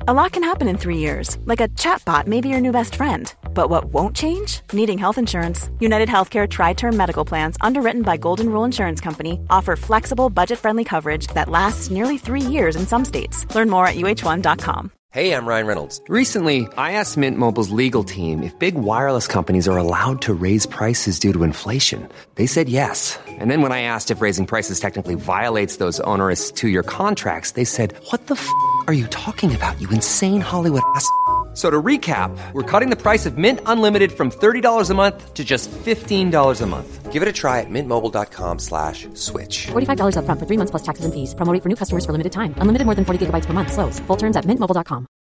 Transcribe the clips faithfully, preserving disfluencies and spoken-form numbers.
A lot can happen in three years, like a chatbot may be your new best friend. But what won't change? Needing health insurance. United Healthcare Tri-Term Medical Plans, underwritten by Golden Rule Insurance Company, offer flexible, budget-friendly coverage that lasts nearly three years in some states. Learn more at U H one dot com. Hey, I'm Ryan Reynolds. Recently, I asked Mint Mobile's legal team if big wireless companies are allowed to raise prices due to inflation. They said yes. And then when I asked if raising prices technically violates those onerous two-year contracts, they said, what the f*** are you talking about, you insane Hollywood ass f- So to recap, we're cutting the price of Mint Unlimited from thirty dollars a month to just fifteen dollars a month. Give it a try at mintmobile.com slash switch. forty-five dollars up front for three months plus taxes and fees. Promo rate for new customers for limited time. Unlimited more than forty gigabytes per month. Slows full terms at mint mobile dot com.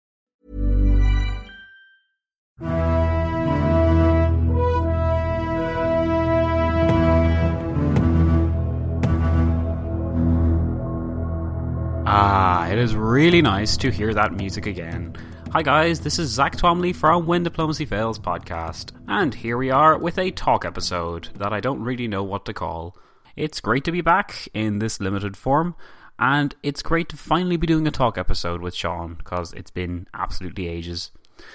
Ah, it is really nice to hear that music again. Hi guys, this is Zach Twomley from When Diplomacy Fails podcast, and here we are with a talk episode that I don't really know what to call. It's great to be back in this limited form, and it's great to finally be doing a talk episode with Sean, because it's been absolutely ages.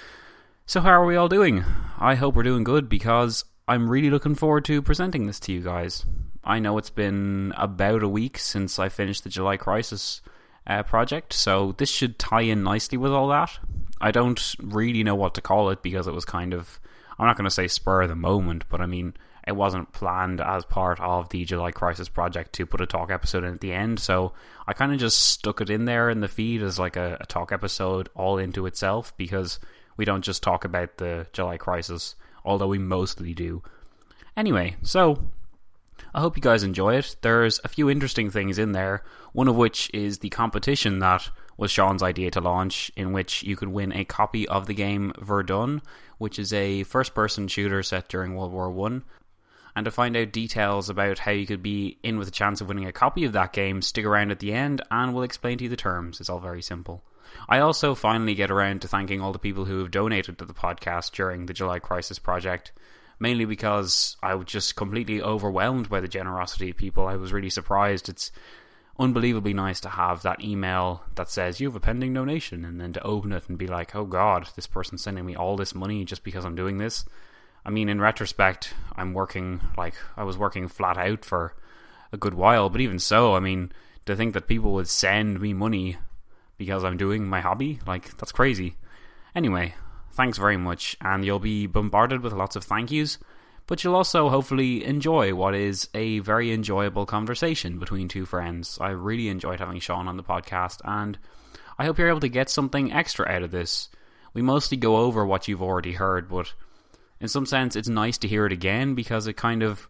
So how are we all doing? I hope we're doing good, because I'm really looking forward to presenting this to you guys. I know it's been about a week since I finished the July Crisis uh, project, so this should tie in nicely with all that. I don't really know what to call it because it was kind of, I'm not going to say spur of the moment, but I mean, it wasn't planned as part of the July Crisis project to put a talk episode in at the end, so I kind of just stuck it in there in the feed as like a, a talk episode all into itself, because we don't just talk about the July Crisis, although we mostly do. Anyway, so I hope you guys enjoy it. There's a few interesting things in there, one of which is the competition that was Sean's idea to launch, in which you could win a copy of the game Verdun, which is a first-person shooter set during World War One. And to find out details about how you could be in with a chance of winning a copy of that game, stick around at the end and we'll explain to you the terms. It's all very simple. I also finally get around to thanking all the people who have donated to the podcast during the July Crisis project, mainly because I was just completely overwhelmed by the generosity of people. I was really surprised. It's unbelievably nice to have that email that says you have a pending donation, and then to open it and be like, oh god, this person's sending me all this money just because I'm doing this. I mean, in retrospect, I'm working, like, I was working flat out for a good while, but even so, I mean, to think that people would send me money because I'm doing my hobby, like, that's crazy. Anyway, thanks very much, and you'll be bombarded with lots of thank yous, but you'll also hopefully enjoy what is a very enjoyable conversation between two friends. I really enjoyed having Sean on the podcast, and I hope you're able to get something extra out of this. We mostly go over what you've already heard, but in some sense it's nice to hear it again, because it kind of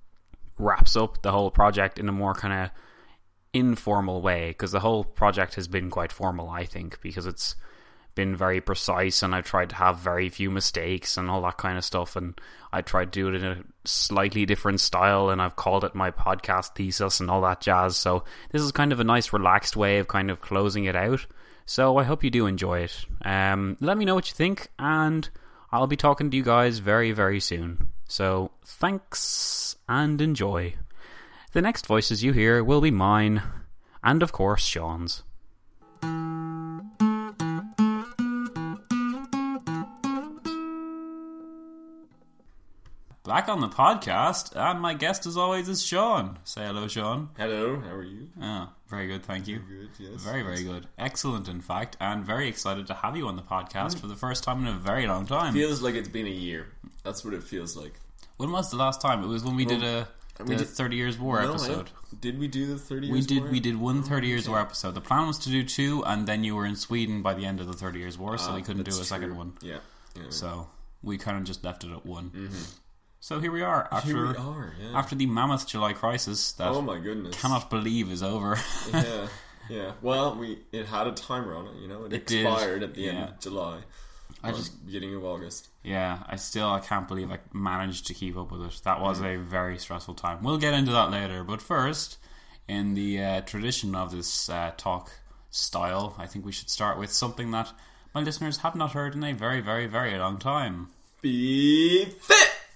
wraps up the whole project in a more kind of informal way, because the whole project has been quite formal, I think, because it's been very precise, and I've tried to have very few mistakes and all that kind of stuff, and I tried to do it in a slightly different style, and I've called it my podcast thesis and all that jazz. So this is kind of a nice relaxed way of kind of closing it out, so I hope you do enjoy it. Um, let me know what you think, and I'll be talking to you guys very very soon. So thanks and enjoy. The next voices you hear will be mine, and of course Sean's. Back on the podcast, and my guest as always is Sean. Say hello, Sean. Hello, how are you? Oh, very good, thank you. Very good, yes. Very, very good. Excellent, in fact, and very excited to have you on the podcast mm. for the first time in a very long time. It feels like it's been a year. That's what it feels like. When was the last time? It was when we well, did a, did we did, a thirty Years War no, episode. I, did we do the thirty Years we did, War? We did one thirty Years War episode. The plan was to do two, and then you were in Sweden by the end of the thirty Years War, so uh, we couldn't do a true. second one. Yeah. yeah. So we kind of just left it at one. Mm-hmm. So here we are after here we are, yeah. after the mammoth July Crisis that oh my goodness cannot believe is over. yeah, yeah. Well, we it had a timer on it, you know. It, it expired did. at the yeah. end of July. I just beginning of August. Yeah, I still I can't believe I managed to keep up with it. That was mm. a very stressful time. We'll get into that later, but first, in the uh, tradition of this uh, talk style, I think we should start with something that my listeners have not heard in a very, very, very long time. Be fit.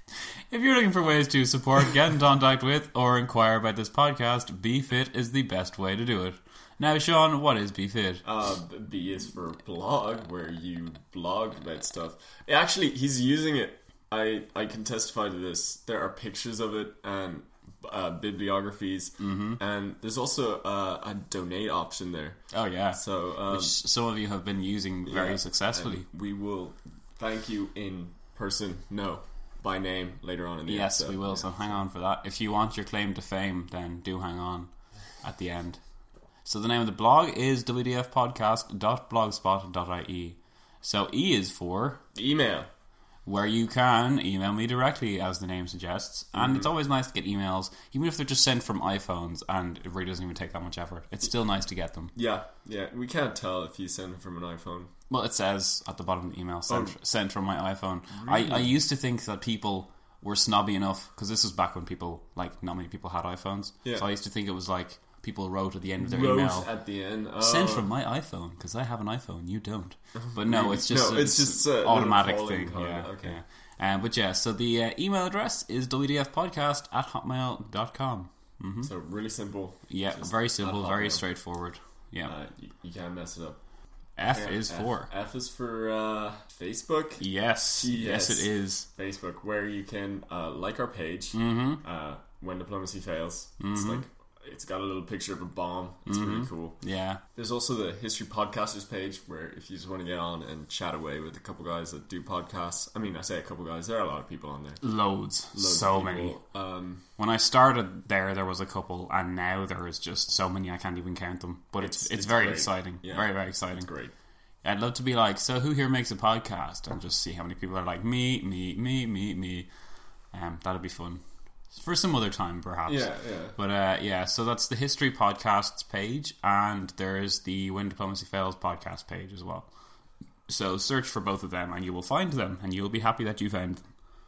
If you're looking for ways to support, get in contact with, or inquire about this podcast, BeFit is the best way to do it. Now, Sean, what is BeFit? Uh, B is for blog, where you blog about stuff. Actually, he's using it. I, I can testify to this. There are pictures of it and uh, bibliographies, mm-hmm. and there's also uh, a donate option there. Oh, yeah. So, um, which some of you have been using very yeah, successfully. We will thank you in person, no, by name later on in the yes, episode. Yes, we will, yeah. so hang on for that. If you want your claim to fame, then do hang on at the end. So the name of the blog is w d f podcast dot blogspot dot i e. So E is for... email. Where you can email me directly, as the name suggests. And mm-hmm. it's always nice to get emails, even if they're just sent from iPhones, and it really doesn't even take that much effort. It's still nice to get them. Yeah, yeah. We can't tell if you send them from an iPhone. Well, it says at the bottom of the email, sent, oh. sent from my iPhone. Really? I, I used to think that people were snobby enough, because this was back when people, like, not many people had iPhones. Yeah. So I used to think it was like... people wrote at the end of their wrote email at the end oh. sent from my iPhone because I have an iPhone, you don't. But no, it's just no, a, it's just an automatic thing. Card. Yeah, okay. Yeah. Um, but yeah, so the uh, email address is w d f podcast at hotmail dot com. Mm-hmm. So really simple. Yeah, very simple, very straightforward. Yeah, uh, you, you can't mess it up. F yeah, is F, for F is for uh, Facebook. Yes, yes, it is Facebook, where you can uh, like our page. Mm-hmm. Uh, when diplomacy fails, mm-hmm. it's like. It's got a little picture of a bomb. It's mm-hmm. really cool. Yeah. There's also the History Podcasters page, where if you just want to get on and chat away with a couple guys that do podcasts. I mean, I say a couple guys. There are a lot of people on there. Loads. Loads so of many. Um, when I started there, there was a couple, and now there is just so many I can't even count them. But it's it's, it's, it's very great. exciting. Yeah. Very, very exciting. It's great. I'd love to be like, so who here makes a podcast? And just see how many people are like, me, me, me, me, me. Um, that'd be fun. For some other time, perhaps. Yeah, yeah. But uh, yeah, so that's the History Podcasts page, and there's the When Diplomacy Fails podcast page as well. So search for both of them, and you will find them, and you'll be happy that you found them.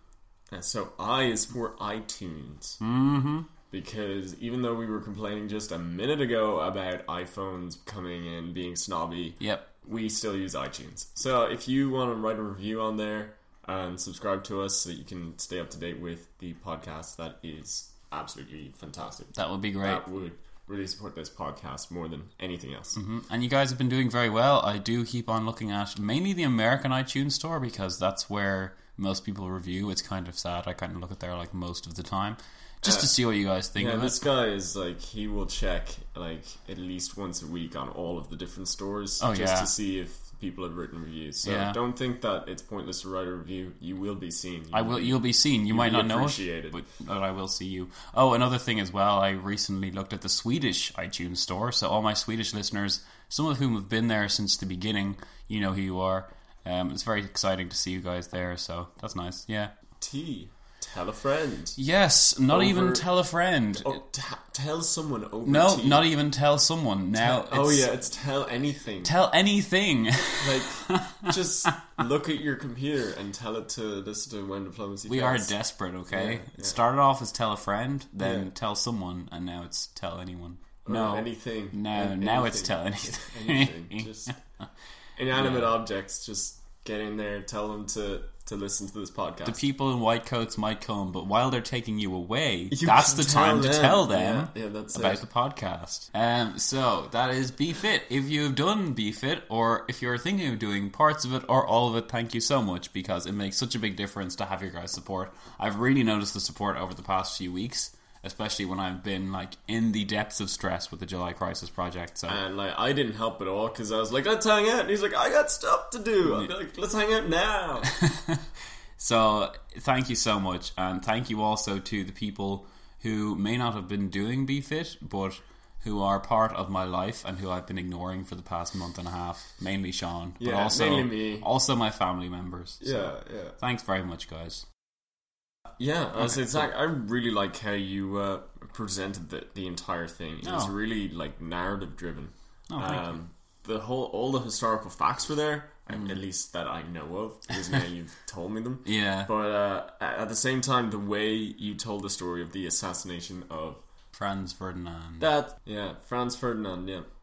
And so I is for iTunes. Mm-hmm. Because even though we were complaining just a minute ago about iPhones coming in being snobby, yep, we still use iTunes. So if you want to write a review on there, and subscribe to us so that you can stay up to date with the podcast, that is absolutely fantastic. That would be great. That would really support this podcast more than anything else. Mm-hmm. And you guys have been doing very well. I do keep on looking at mainly the American iTunes store, because that's where most people review. It's kind of sad. I kind of look at there like most of the time, just uh, to see what you guys think yeah, of it. This guy is like, he will check like at least once a week on all of the different stores, oh, just yeah. to see if people have written reviews. So yeah. don't think that it's pointless to write a review. You will be seen. You I will. Be, you'll be seen. You might not know it, but, but I will see you. Oh, another thing as well. I recently looked at the Swedish iTunes store. So all my Swedish listeners, some of whom have been there since the beginning, you know who you are. Um, it's very exciting to see you guys there. So that's nice. Yeah. T. Tell a friend. Yes, not over, even tell a friend. Oh, t- tell someone over No, tea. not even tell someone. Now, tell, oh yeah, it's tell anything. Tell anything. Like, just look at your computer and tell it to listen to When Diplomacy We Fails. are desperate, okay? Yeah, It yeah. started off as tell a friend, then yeah. tell someone, and now it's tell anyone. Or no, anything. No, An- now anything. it's tell anything. anything. Just inanimate yeah. objects. Just get in there, tell them to, to listen to this podcast. The people in white coats might come, but while they're taking you away, you that's the time them. to tell them yeah, yeah, that's about it. the podcast. Um, so that is BeFit. If you've done BeFit, or if you're thinking of doing parts of it or all of it, thank you so much, because it makes such a big difference to have your guys' support. I've really noticed the support over the past few weeks, especially when I've been like in the depths of stress with the July Crisis project. So and like I didn't help at all, because I was like, let's hang out, and he's like, I got stuff to do. I'll be like, let's hang out now. So thank you so much, and thank you also to the people who may not have been doing BeFit, but who are part of my life and who I've been ignoring for the past month and a half. Mainly Sean, yeah, but also mainly me. Also my family members. So yeah, yeah. Thanks very much, guys. Yeah, okay, honestly, it's like, I really like how you uh, presented the, the entire thing. It oh. was really like narrative driven. Oh, thank um, you. The whole, all the historical facts were there, mm. at least that I know of, because now you've told me them. Yeah. But uh, at the same time, the way you told the story of the assassination of Franz Ferdinand. That, yeah, Franz Ferdinand, yeah.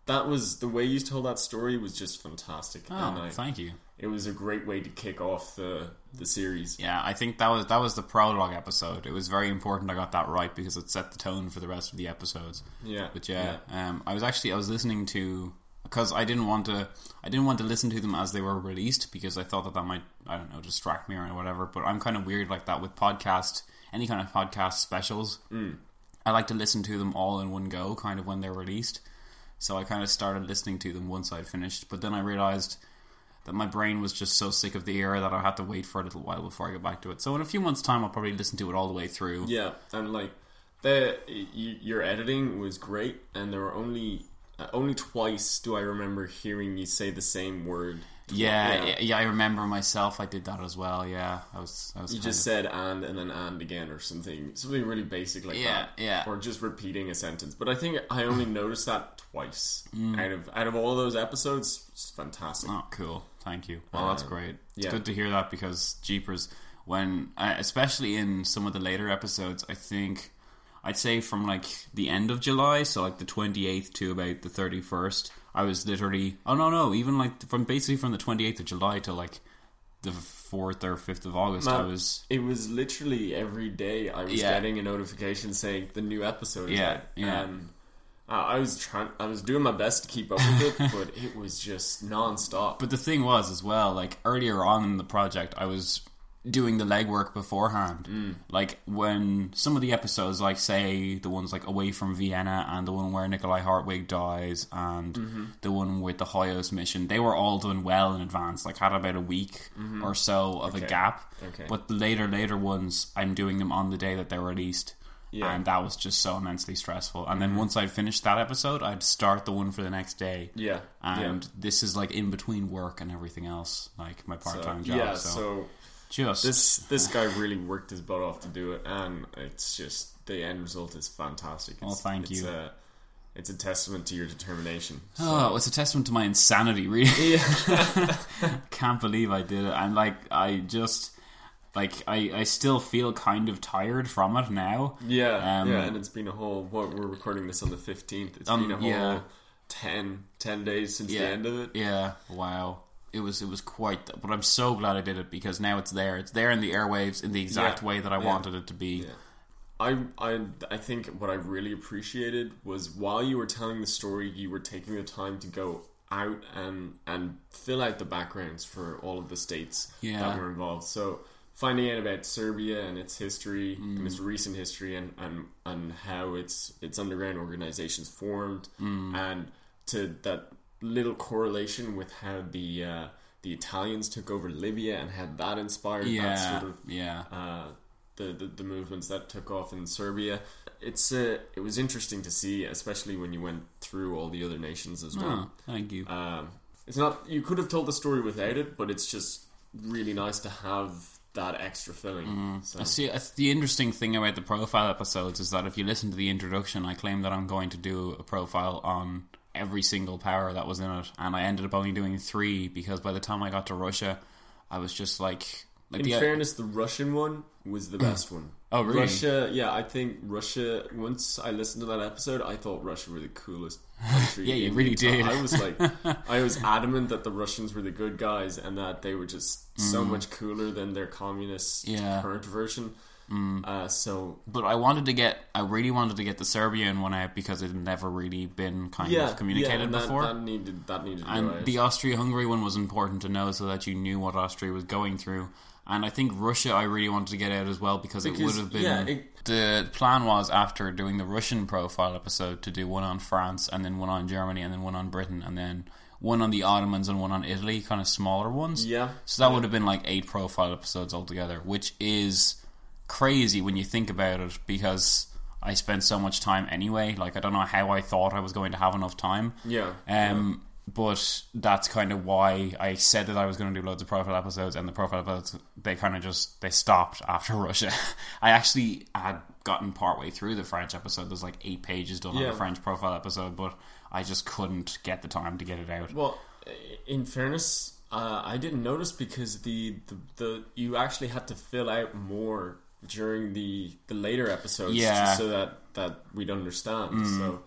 that was the way you told that story was just fantastic. Oh, and I, thank you. It was a great way to kick off the the series. Yeah, I think that was that was the prologue episode. It was very important I got that right because it set the tone for the rest of the episodes. Yeah, but yeah, yeah. Um, I was actually I was listening to because I didn't want to I didn't want to listen to them as they were released because I thought that that might I don't know distract me or whatever. But I'm kind of weird like that with podcast any kind of podcast specials. Mm. I like to listen to them all in one go, kind of when they're released. So I kind of started listening to them once I'd finished, but then I realised that my brain was just so sick of the era that I had to wait for a little while before I get back to it. So in a few months' time, I'll probably listen to it all the way through. Yeah, and like the you, your editing was great, and there were only uh, only twice do I remember hearing you say the same word. Yeah, yeah, yeah, I remember myself. I did that as well. Yeah, I was. I was you just of... said "and" and then "and" again, or something, something really basic like yeah, that. Yeah, or just repeating a sentence. But I think I only noticed that twice mm. out of out of all those episodes. It's fantastic. Oh, cool. Thank you. Well, um, that's great. It's yeah. good to hear that because Jeepers, when uh, especially in some of the later episodes, I think I'd say from like the end of July, so like the twenty-eighth to about the thirty-first. I was literally, oh no, no, even like from basically from the twenty-eighth of July to like the fourth or fifth of August, Man, I was... It was literally every day I was yeah. getting a notification saying the new episode is yeah, out. Yeah, um, uh, I was trying, I was doing my best to keep up with it, but it was just non-stop. But the thing was as well, like earlier on in the project, I was doing the legwork beforehand. Mm. Like when some of the episodes, like say the ones like Away from Vienna and the one where Nikolai Hartwig dies and mm-hmm. the one with the Hoyos mission, they were all done well in advance. Like had about a week mm-hmm. or so of okay. a gap. Okay. But the later later ones, I'm doing them on the day that they're released. Yeah. And that was just so immensely stressful. And then mm-hmm. once I'd finished that episode, I'd start the one for the next day. Yeah. And yeah. this is like in between work and everything else, like my part-time so, job. Yeah, so, so just this this guy really worked his butt off to do it, and it's just the end result is fantastic. It's, well, thank it's you. A, it's a testament to your determination. So. Oh, it's a testament to my insanity, really. Yeah. Can't believe I did it. And like, I just... Like, I, I still feel kind of tired from it now. Yeah, um, yeah, and it's been a whole... What, we're recording this on the fifteenth. It's um, been a whole yeah. ten, ten days since yeah, the end of it. Yeah, wow. It was it was quite... But I'm so glad I did it because now it's there. It's there in the airwaves in the exact yeah, way that I yeah, wanted it to be. Yeah. I, I, I think what I really appreciated was while you were telling the story, you were taking the time to go out and, and fill out the backgrounds for all of the states yeah. that were involved. So... finding out about Serbia and its history, mm. and its recent history, and, and, and how its its underground organizations formed, mm. and to that little correlation with how the uh, the Italians took over Libya and how that inspired yeah. that sort of yeah. uh, the, the the movements that took off in Serbia. It's uh, it was interesting to see, especially when you went through all the other nations as well. Oh, thank you. Um, it's not you could have told the story without it, but it's just really nice to have that extra filling. Mm. So. I see. The interesting thing about the profile episodes is that if you listen to the introduction, I claim that I'm going to do a profile on every single power that was in it, and I ended up only doing three because by the time I got to Russia, I was just like. like in the, fairness, the Russian one was the best one. Oh, really? Russia, yeah, I think Russia. Once I listened to that episode, I thought Russia were the coolest country. Yeah, you in really the did. I was like, I was adamant that the Russians were the good guys and that they were just so Mm. much cooler than their communist Yeah. current version. Mm. Uh, so, but I wanted to get, I really wanted to get the Serbian one out because it had never really been kind yeah, of communicated yeah, and that, before. That needed, that needed to and go out. the Austria-Hungary one was important to know so that you knew what Austria was going through. And I think Russia I really wanted to get out as well because, because it would have been... Yeah, it, the plan was after doing the Russian profile episode to do one on France and then one on Germany and then one on Britain and then one on the Ottomans and one on Italy, kind of smaller ones. Yeah. So that yeah. would have been like eight profile episodes altogether, which is crazy when you think about it because I spent so much time anyway. Like, I don't know how I thought I was going to have enough time. Yeah. Um, yeah. But that's kind of why I said that I was going to do loads of profile episodes, and the profile episodes, they kind of just, they stopped after Russia. I actually had gotten partway through the French episode. There's like eight pages done yeah. on the French profile episode, but I just couldn't get the time to get it out. Well, in fairness, uh, I didn't notice because the, the, the you actually had to fill out more during the, the later episodes yeah. just so that, that we'd understand. Mm. So...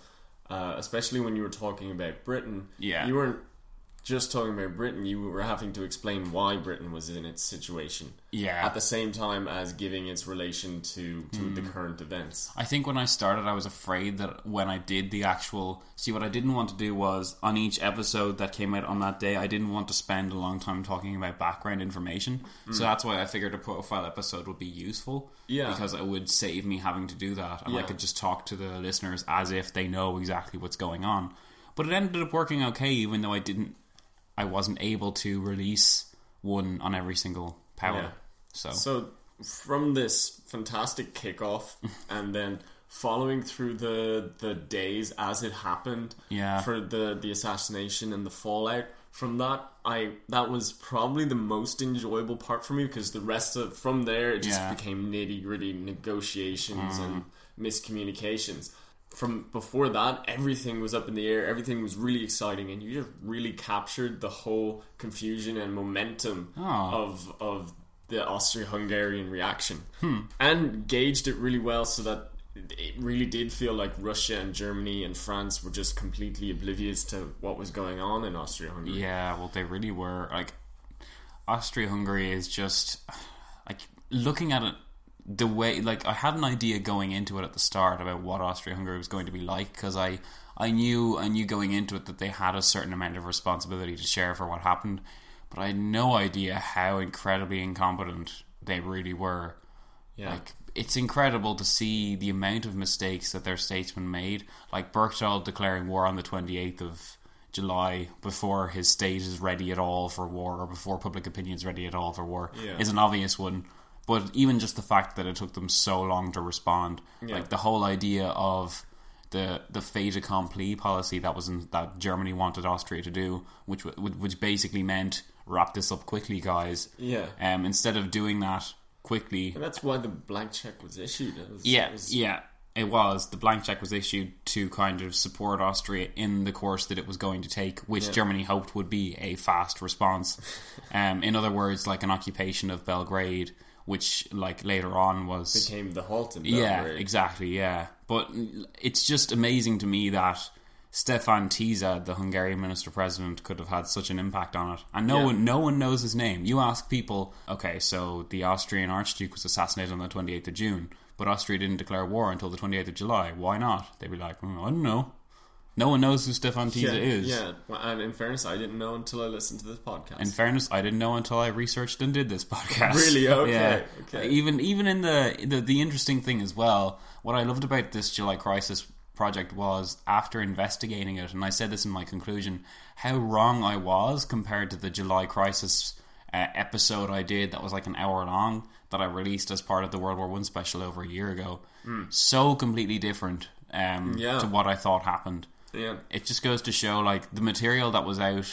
uh, especially when you were talking about Britain. Yeah. You weren't just talking about Britain, you were having to explain why Britain was in its situation. Yeah. At the same time as giving its relation to, to mm. the current events. I think when I started, I was afraid that when I did the actual... See, what I didn't want to do was, on each episode that came out on that day, I didn't want to spend a long time talking about background information. Mm. So that's why I figured a profile episode would be useful. Yeah. Because it would save me having to do that. And yeah. I could just talk to the listeners as if they know exactly what's going on. But it ended up working okay, even though I didn't... I wasn't able to release one on every single power. Yeah. So. so from this fantastic kickoff and then following through the the days as it happened yeah. for the, the assassination and the fallout, from that I that was probably the most enjoyable part for me, because the rest of from there it just yeah. became nitty gritty negotiations mm. and miscommunications. From before that, everything was up in the air, everything was really exciting, and you just really captured the whole confusion and momentum oh. of of the Austro-Hungarian reaction. Hmm. And gauged it really well, so that it really did feel like Russia and Germany and France were just completely oblivious to what was going on in Austria-Hungary. Yeah, well, they really were. Like, Austria-Hungary is just... like, looking at it, the way, like, I had an idea going into it at the start about what Austria-Hungary was going to be like, because I, I knew I knew going into it that they had a certain amount of responsibility to share for what happened, but I had no idea how incredibly incompetent they really were. Yeah. Like, it's incredible to see the amount of mistakes that their statesmen made, like Berchtold declaring war on the twenty-eighth of July before his state is ready at all for war, or before public opinion is ready at all for war, yeah. is an obvious one. But even just the fact that it took them so long to respond, yeah. like the whole idea of the the fait accompli policy that was in, that Germany wanted Austria to do, which which basically meant wrap this up quickly, guys. Yeah. Um, instead of doing that quickly, and that's why the blank check was issued. It was, yeah, it was... yeah, it was. The blank check was issued to kind of support Austria in the course that it was going to take, which yeah. Germany hoped would be a fast response. um, in other words, like an occupation of Belgrade, which, like, later on was... became the halt in Belgrade. Yeah, exactly, yeah. But it's just amazing to me that Stefan Tiza, the Hungarian minister-president, could have had such an impact on it. And no yeah. one no one knows his name. You ask people, okay, so the Austrian Archduke was assassinated on the twenty-eighth of June, but Austria didn't declare war until the twenty-eighth of July. Why not? They'd be like, mm, I don't know. No one knows who Stefan Tiza yeah, is. Yeah, and in fairness, I didn't know until I listened to this podcast. In fairness, I didn't know until I researched and did this podcast. Really? Okay. Yeah. okay. Even even in the, the the interesting thing as well, what I loved about this July Crisis project was, after investigating it, and I said this in my conclusion, how wrong I was compared to the July Crisis uh, episode I did that was like an hour long that I released as part of the World War One special over a year ago. Mm. So completely different um, yeah. to what I thought happened. Yeah. It just goes to show, like, the material that was out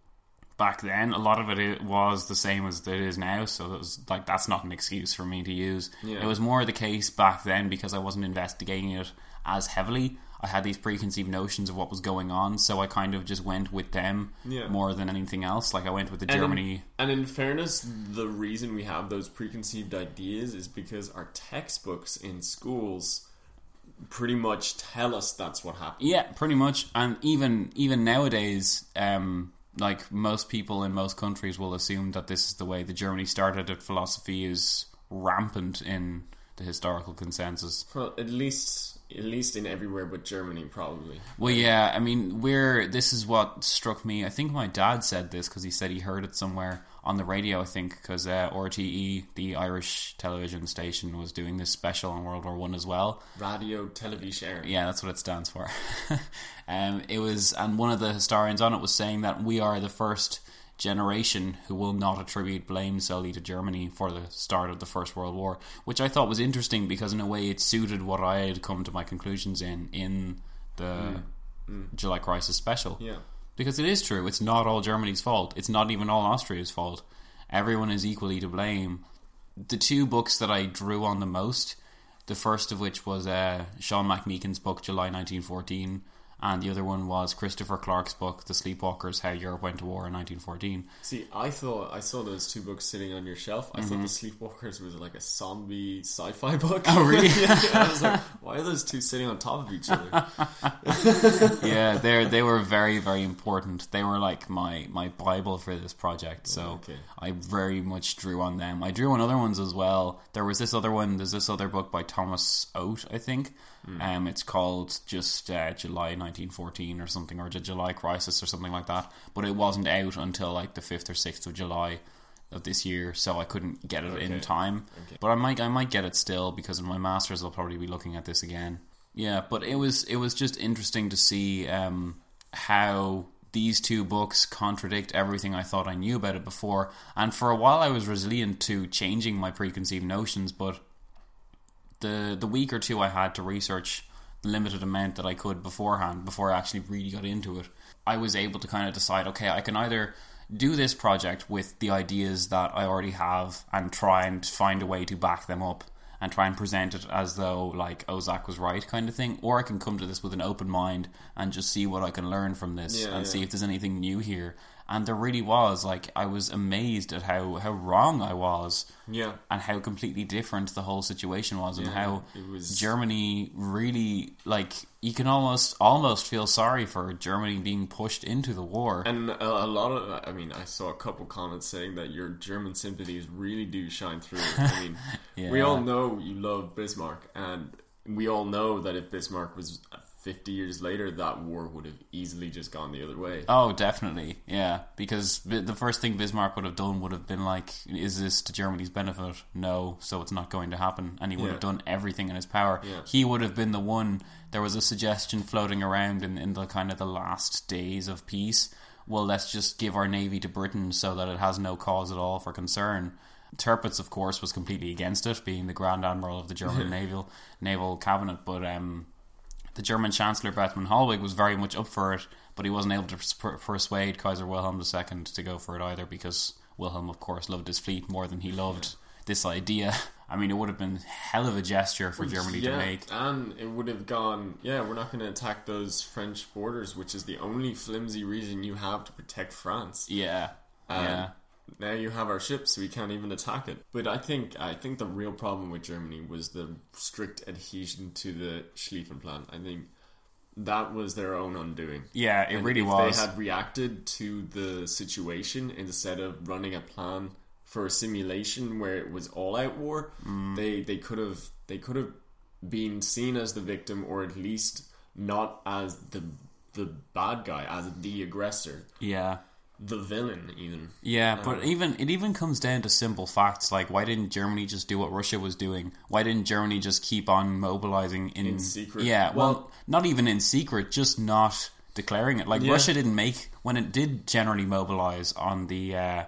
back then, a lot of it was the same as it is now, so it was like, that's not an excuse for me to use. Yeah. It was more the case back then because I wasn't investigating it as heavily. I had these preconceived notions of what was going on, so I kind of just went with them yeah. more than anything else. Like, I went with the and Germany... In, and in fairness, the reason we have those preconceived ideas is because our textbooks in schools pretty much tell us that's what happened. Yeah, pretty much. And even even nowadays, um, like, most people in most countries will assume that this is the way that Germany started, that philosophy is rampant in the historical consensus. Well, at least at least in everywhere but Germany, probably. Well, yeah, I mean, we're this is what struck me. I think my dad said this because he said he heard it somewhere on the radio, I think, because uh, R T E, the Irish television station, was doing this special on World War One as well. Radio Television. Yeah, that's what it stands for. um, it was, and one of the historians on it was saying that we are the first generation who will not attribute blame solely to Germany for the start of the First World War, which I thought was interesting because in a way it suited what I had come to my conclusions in in the mm. Mm. July Crisis special. Yeah. Because it is true, it's not all Germany's fault. It's not even all Austria's fault. Everyone is equally to blame. The two books that I drew on the most, the first of which was uh, Sean McMeekin's book, July nineteen fourteen, and the other one was Christopher Clark's book, The Sleepwalkers, How Europe Went to War in nineteen fourteen. See, I thought I saw those two books sitting on your shelf. I mm-hmm. thought The Sleepwalkers was like a zombie sci-fi book. Oh, really? yeah, I was like, why are those two sitting on top of each other? Yeah, they they were very, very important. They were like my, my Bible for this project, so okay. I very much drew on them. I drew on other ones as well. There was this other one, there's this other book by Thomas Oates, I think. Mm. Um, it's called just uh, July nineteen fourteen or something, or the July Crisis or something like that. But it wasn't out until like the fifth or sixth of July of this year, so I couldn't get it okay. in time. Okay. But I might I might get it still, because in my masters I'll probably be looking at this again. Yeah, but it was it was just interesting to see um, how these two books contradict everything I thought I knew about it before. And for a while I was resilient to changing my preconceived notions, but the the week or two I had to research the limited amount that I could beforehand, before I actually really got into it, I was able to kind of decide, okay, I can either do this project with the ideas that I already have and try and find a way to back them up and try and present it as though like, oh, Zach was right kind of thing, or I can come to this with an open mind and just see what I can learn from this yeah, and yeah. see if there's anything new here. And there really was. Like, I was amazed at how, how wrong I was. Yeah. And how completely different the whole situation was, and yeah, how it was... Germany really, like, you can almost almost feel sorry for Germany being pushed into the war. And a, a lot of, I mean, I saw a couple comments saying that your German sympathies really do shine through. I mean, yeah. we all know you love Bismarck, and we all know that if Bismarck was fifty years later, that war would have easily just gone the other way. Oh, definitely, yeah. Because the first thing Bismarck would have done would have been like, is this to Germany's benefit? No, so it's not going to happen. And he would yeah. have done everything in his power. Yeah. He would have been the one. There was a suggestion floating around in, in the kind of the last days of peace. Well, let's just give our navy to Britain so that it has no cause at all for concern. Tirpitz, of course, was completely against it, being the Grand Admiral of the German naval naval cabinet. But um, the German Chancellor Bethmann Hollweg was very much up for it, but he wasn't able to pers- persuade Kaiser Wilhelm the Second to go for it either, because Wilhelm, of course, loved his fleet more than he loved this idea. I mean, it would have been a hell of a gesture for Germany yeah, to make. And it would have gone, yeah, we're not going to attack those French borders, which is the only flimsy reason you have to protect France. Yeah, um, yeah. Now you have our ships, so we can't even attack it. But I think I think the real problem with Germany was the strict adhesion to the Schlieffen Plan. I think that was their own undoing. Yeah, it and really if was. They had reacted to the situation instead of running a plan for a simulation where it was all-out war. Mm. They they could have they could have been seen as the victim, or at least not as the the bad guy, as the aggressor. Yeah. The villain, even. Yeah, um, but even it even comes down to simple facts, like why didn't Germany just do what Russia was doing? Why didn't Germany just keep on mobilizing in, in secret? Yeah, well, well, not even in secret, just not declaring it. Like yeah. Russia didn't make, when it did generally mobilize on the uh,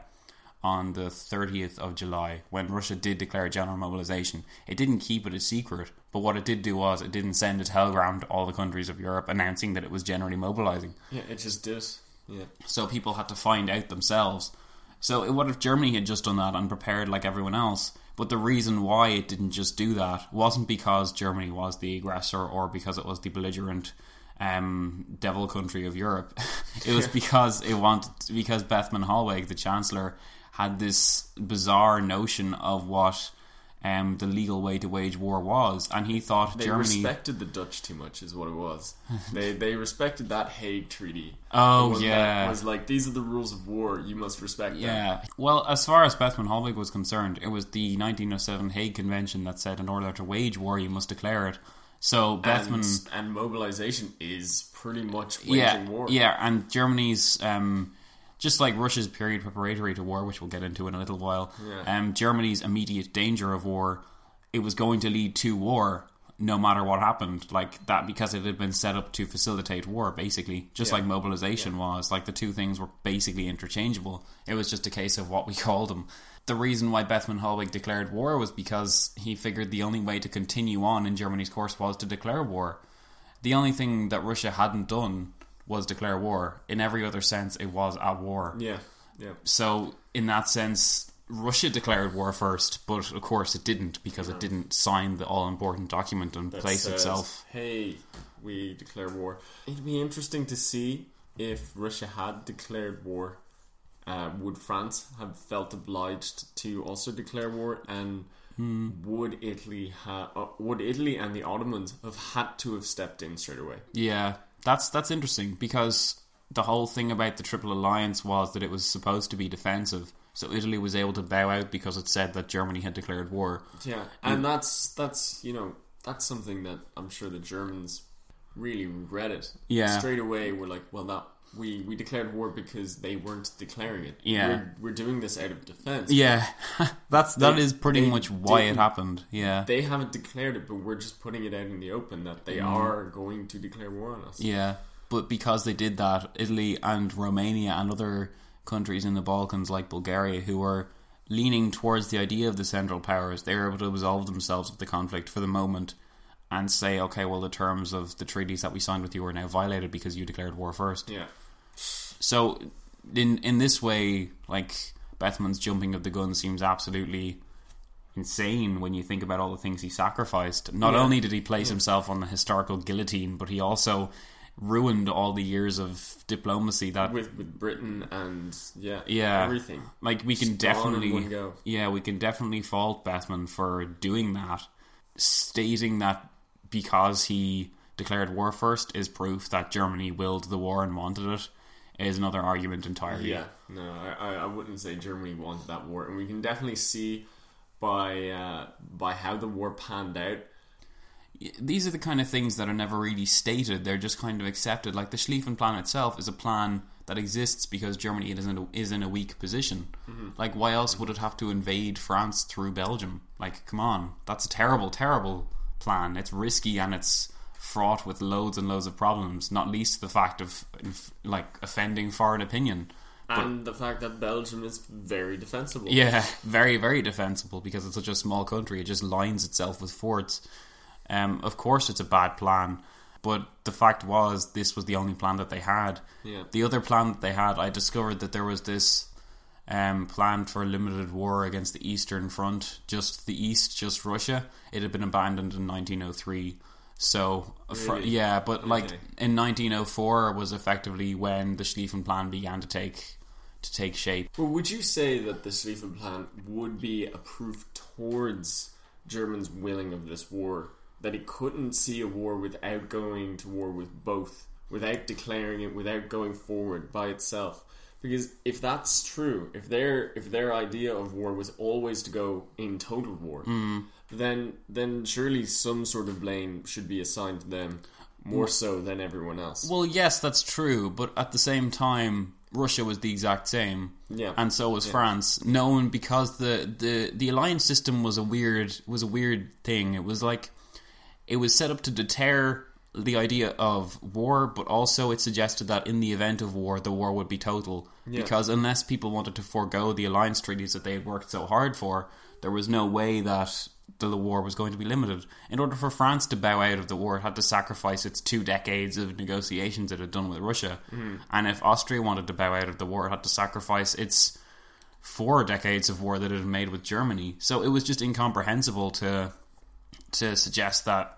on the thirtieth of July, when Russia did declare general mobilization, it didn't keep it a secret. But what it did do was it didn't send a telegram to all the countries of Europe announcing that it was generally mobilizing. Yeah, it just did. Yeah. So people had to find out themselves. So what if Germany had just done that and prepared like everyone else? But the reason why it didn't just do that wasn't because Germany was the aggressor or because it was the belligerent um, devil country of Europe. It was because it wanted because Bethmann Hollweg, the Chancellor, had this bizarre notion of what Um, the legal way to wage war was, and he thought they Germany respected the Dutch too much, is what it was. they they respected that Hague Treaty. Oh yeah, it was like, these are the rules of war. You must respect them. Yeah. Well, as far as Bethmann Hollweg was concerned, it was the nineteen oh seven Hague Convention that said in order to wage war, you must declare it. So Bethmann and, and mobilization is pretty much waging yeah, war. Yeah, and Germany's. Um, Just like Russia's period preparatory to war, which we'll get into in a little while, yeah. um, Germany's immediate danger of war, it was going to lead to war no matter what happened. Like that, because it had been set up to facilitate war, basically. Just yeah. like mobilization yeah. was. Like the two things were basically interchangeable. It was just a case of what we called them. The reason why Bethmann Hollweg declared war was because he figured the only way to continue on in Germany's course was to declare war. The only thing that Russia hadn't done was declare war. In every other sense, it was at war. Yeah, yeah. So, in that sense, Russia declared war first, but of course it didn't because it didn't sign the all-important document and that place says, itself. Hey, we declare war. It'd be interesting to see if Russia had declared war. Uh, would France have felt obliged to also declare war, and hmm. would Italy ha- uh, would Italy and the Ottomans have had to have stepped in straight away? Yeah, that's that's interesting because the whole thing about the Triple Alliance was that it was supposed to be defensive. So Italy was able to bow out because it said that Germany had declared war. Yeah, and mm. that's that's you know that's something that I'm sure the Germans really regretted. Yeah, straight away we're like, well, that we, we declared war because they weren't declaring it. Yeah, we're, we're doing this out of defense. Yeah, that's that they, is pretty much why it happened. Yeah, they haven't declared it, but we're just putting it out in the open that they mm. are going to declare war on us. Yeah, but because they did that, Italy and Romania and other countries in the Balkans like Bulgaria who were leaning towards the idea of the Central Powers, they were able to absolve themselves of the conflict for the moment and say, okay, well, the terms of the treaties that we signed with you are now violated because you declared war first. Yeah. So in in this way, like, Bethman's jumping of the gun seems absolutely insane when you think about all the things he sacrificed. Not yeah. only did he place yeah. himself on the historical guillotine, but he also ruined all the years of diplomacy that with with Britain and yeah, yeah everything. Like we can Just definitely yeah we can definitely fault Bethman for doing that, stating that because he declared war first is proof that Germany willed the war and wanted it is another argument entirely. Yeah, no, I I wouldn't say Germany wanted that war, and we can definitely see by uh, by how the war panned out. These are the kind of things that are never really stated. They're just kind of accepted. Like the Schlieffen Plan itself is a plan that exists because Germany is in a, is in a weak position. Mm-hmm. Like, why else would it have to invade France through Belgium? Like, come on. That's a terrible, terrible plan. It's risky and it's fraught with loads and loads of problems, not least the fact of, like, offending foreign opinion. And but, the fact that Belgium is very defensible. Yeah, very, very defensible because it's such a small country. It just lines itself with forts. Um, of course it's a bad plan, but the fact was this was the only plan that they had. Yeah. The other plan that they had, I discovered that there was this um, plan for a limited war against the Eastern Front, just the East, just Russia. It had been abandoned in nineteen oh three. So, really? for, yeah, but okay. like in nineteen oh four was effectively when the Schlieffen Plan began to take to take shape. Well, would you say that the Schlieffen Plan would be a proof towards Germany's willing of this war? That it couldn't see a war without going to war with both, without declaring it, without going forward by itself. Because if that's true, if their if their idea of war was always to go in total war, mm. then then surely some sort of blame should be assigned to them more so than everyone else. Well, yes, that's true, but at the same time, Russia was the exact same, yeah, and so was yeah. France. Known because the, the the alliance system was a weird was a weird thing. It was like. It was set up to deter the idea of war, but also it suggested that in the event of war, the war would be total. Yeah. Because unless people wanted to forego the alliance treaties that they had worked so hard for, there was no way that the war was going to be limited. In order for France to bow out of the war, it had to sacrifice its two decades of negotiations it had done with Russia. Mm. And if Austria wanted to bow out of the war, it had to sacrifice its four decades of war that it had made with Germany. So it was just incomprehensible to... to suggest that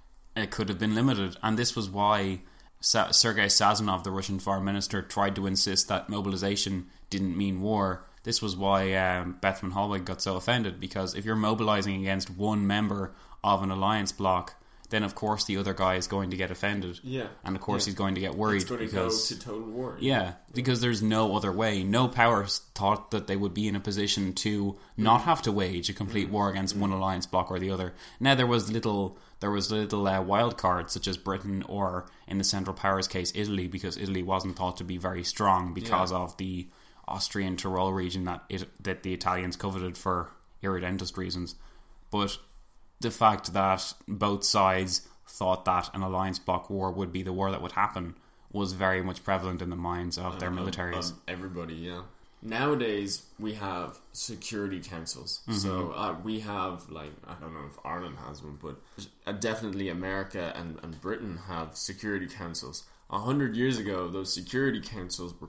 it could have been limited. And this was why Sa- Sergei Sazonov, the Russian foreign minister, tried to insist that mobilization didn't mean war. This was why um, Bethmann Hollweg got so offended, because if you're mobilizing against one member of an alliance bloc, then of course the other guy is going to get offended. Yeah. And of course yeah. he's going to get worried. It's going because, to go to total war. Yeah, yeah, because there's no other way. No powers thought that they would be in a position to not have to wage a complete war against one alliance bloc or the other. Now there was little there was little uh, wild cards such as Britain or, in the Central Powers case, Italy, because Italy wasn't thought to be very strong because yeah. of the Austrian Tyrol region that it, that the Italians coveted for irredentist reasons. But the fact that both sides thought that an alliance bloc war would be the war that would happen was very much prevalent in the minds of uh, their militaries. Um, everybody, yeah. Nowadays, we have security councils. Mm-hmm. So uh, we have, like, I don't know if Ireland has one, but uh, definitely America and, and Britain have security councils. A hundred years ago, those security councils were called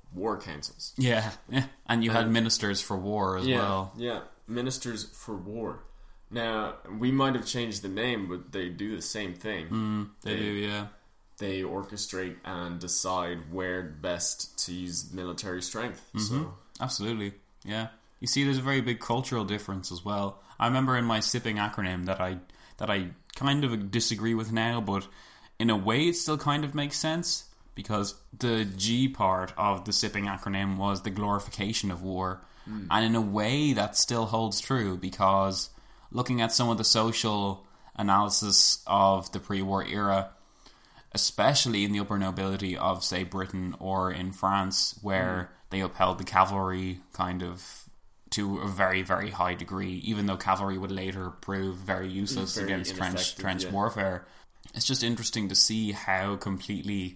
war councils. Yeah, yeah. And you had um, ministers for war as yeah, well. Yeah, ministers for war. Now, we might have changed the name, but they do the same thing. Mm, they, they do, yeah. They orchestrate and decide where best to use military strength. Mm-hmm. So absolutely, yeah. You see, there's a very big cultural difference as well. I remember in my SIPPing acronym that I that I kind of disagree with now, but in a way it still kind of makes sense, because the G part of the SIPPing acronym was the glorification of war. Mm. And in a way that still holds true, because looking at some of the social analysis of the pre-war era, especially in the upper nobility of, say, Britain or in France, where mm. they upheld the cavalry kind of to a very, very high degree, even though cavalry would later prove very useless very against trench trench yeah. warfare. It's just interesting to see how completely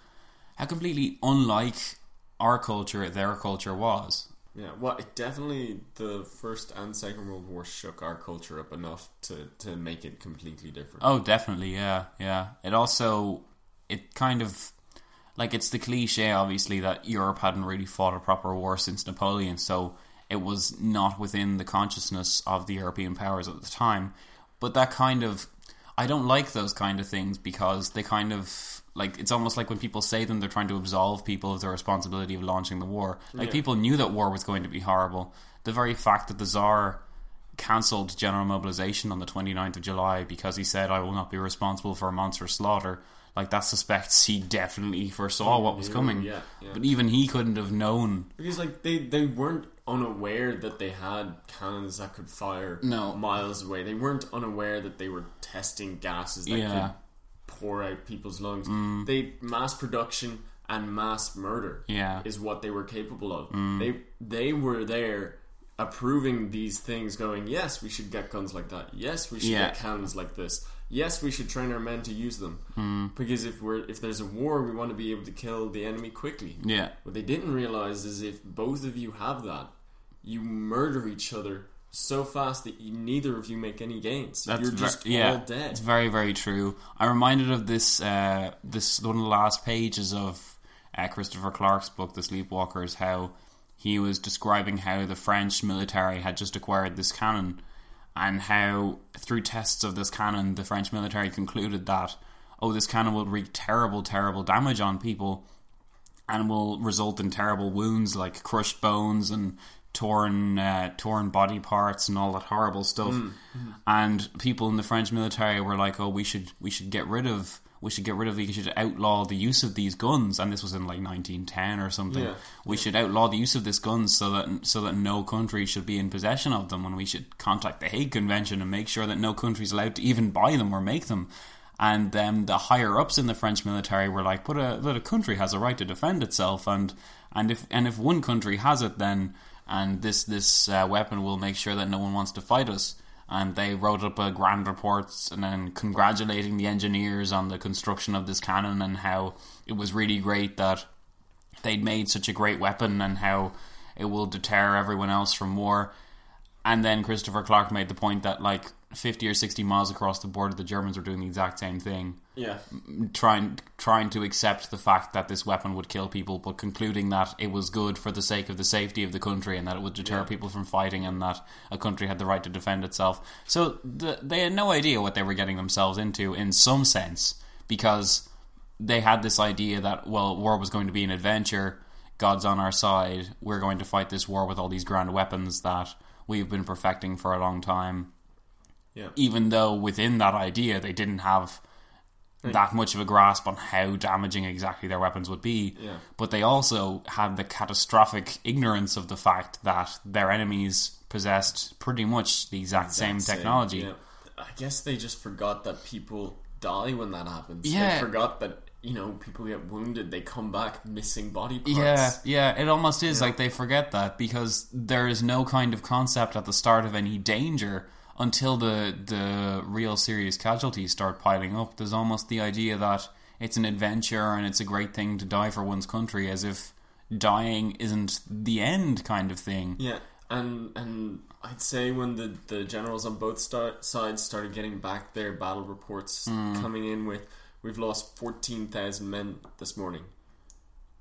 how completely unlike our culture their culture was. Yeah, well, it definitely, the First and Second World War shook our culture up enough to, to make it completely different. Oh, definitely, yeah, yeah. It also, it kind of, like, it's the cliche, obviously, that Europe hadn't really fought a proper war since Napoleon, so it was not within the consciousness of the European powers at the time. But that kind of, I don't like those kind of things, because they kind of, like, it's almost like when people say them, they're trying to absolve people of the responsibility of launching the war. Like, yeah. people knew that war was going to be horrible. The very fact that the Tsar cancelled general mobilization on the twenty-ninth of July because he said, I will not be responsible for a monstrous slaughter, like, that suspects he definitely foresaw what was coming. Yeah, yeah. But even he couldn't have known. Because, like, they, they weren't unaware that they had cannons that could fire no. miles away. They weren't unaware that they were testing gases that yeah. could pour out people's lungs. Mm. They mass production and mass murder yeah. is what they were capable of. Mm. They they were there approving these things, going, yes, we should get guns like that. Yes, we should yeah. get cannons like this. Yes, we should train our men to use them. Mm. Because if we're if there's a war, we want to be able to kill the enemy quickly. Yeah. What they didn't realize is if both of you have that, you murder each other so fast that you, neither of you make any gains. That's You're just ver- yeah, all dead. It's very, very true. I'm reminded of this, uh, this one of the last pages of uh, Christopher Clark's book, The Sleepwalkers, how he was describing how the French military had just acquired this cannon, and how through tests of this cannon, the French military concluded that, oh, this cannon will wreak terrible, terrible damage on people and will result in terrible wounds like crushed bones and torn uh, torn body parts and all that horrible stuff. Mm, mm. And people in the French military were like, oh, we should we should get rid of we should get rid of we should outlaw the use of these guns. And this was in like nineteen ten or something. Yeah, we yeah. should outlaw the use of these guns so that so that no country should be in possession of them, and we should contact the Hague Convention and make sure that no country is allowed to even buy them or make them. And then the higher ups in the French military were like, but a, but a country has a right to defend itself, and and if and if one country has it, then and this this uh, weapon will make sure that no one wants to fight us. And they wrote up a grand report and then congratulating the engineers on the construction of this cannon, and how it was really great that they'd made such a great weapon and how it will deter everyone else from war. And then Christopher Clark made the point that, like, fifty or sixty miles across the border, the Germans were doing the exact same thing. Yeah. Trying trying to accept the fact that this weapon would kill people, but concluding that it was good for the sake of the safety of the country and that it would deter yeah. people from fighting, and that a country had the right to defend itself. So the, they had no idea what they were getting themselves into, in some sense, because they had this idea that, well, war was going to be an adventure, God's on our side, we're going to fight this war with all these grand weapons that we've been perfecting for a long time. Yeah. Even though within that idea they didn't have right. that much of a grasp on how damaging exactly their weapons would be. Yeah. But they also had the catastrophic ignorance of the fact that their enemies possessed pretty much the exact, exact same technology. Same, yeah. I guess they just forgot that people die when that happens. Yeah. They forgot that, you know, people get wounded, they come back missing body parts. Yeah, yeah, it almost is yeah. like they forget that, because there is no kind of concept at the start of any danger until the the real serious casualties start piling up. There's almost the idea that it's an adventure and it's a great thing to die for one's country, as if dying isn't the end kind of thing. Yeah, and and I'd say when the, the generals on both start, sides started getting back their battle reports, mm. coming in with, we've lost fourteen thousand men this morning.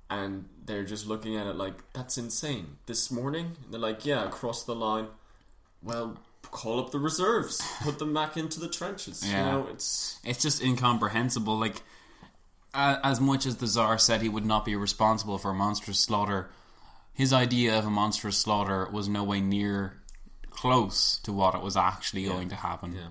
and they're just looking at it like, that's insane. This morning, and they're like, yeah, across the line. Well, call up the reserves, put them back into the trenches. Yeah. You know, it's it's just incomprehensible. Like, uh, as much as the Tsar said he would not be responsible for a monstrous slaughter, his idea of a monstrous slaughter was no way near close to what it was actually yeah. going to happen. Yeah.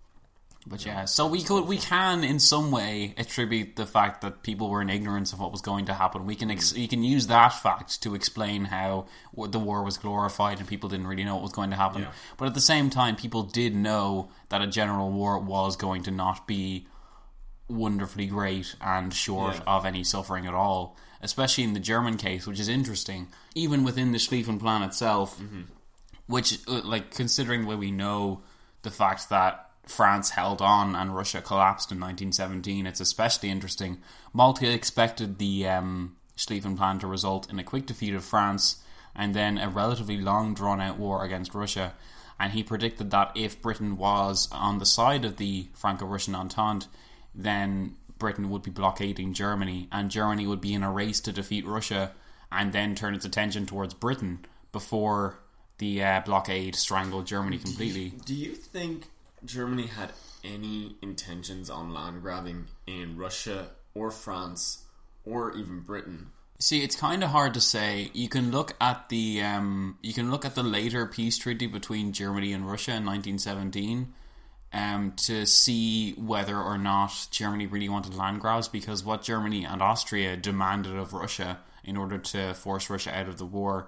But yeah, so we could, we can in some way attribute the fact that people were in ignorance of what was going to happen. We can ex- you can use that fact to explain how the war was glorified and people didn't really know what was going to happen. Yeah. But at the same time, people did know that a general war was going to not be wonderfully great and short yeah. of any suffering at all. Especially in the German case, which is interesting. Even within the Schlieffen Plan itself, mm-hmm. which, like, considering the way we know the fact that France held on and Russia collapsed in nineteen seventeen, it's especially interesting. Moltke expected the um, Schlieffen Plan to result in a quick defeat of France and then a relatively long drawn-out war against Russia, and he predicted that if Britain was on the side of the Franco-Russian Entente, then Britain would be blockading Germany, and Germany would be in a race to defeat Russia and then turn its attention towards Britain before the uh, blockade strangled Germany completely. Do you, do you think Germany had any intentions on land grabbing in Russia or France or even Britain? See, it's kind of hard to say. You can look at the um, you can look at the later peace treaty between Germany and Russia in nineteen seventeen um, to see whether or not Germany really wanted land grabs, because what Germany and Austria demanded of Russia in order to force Russia out of the war,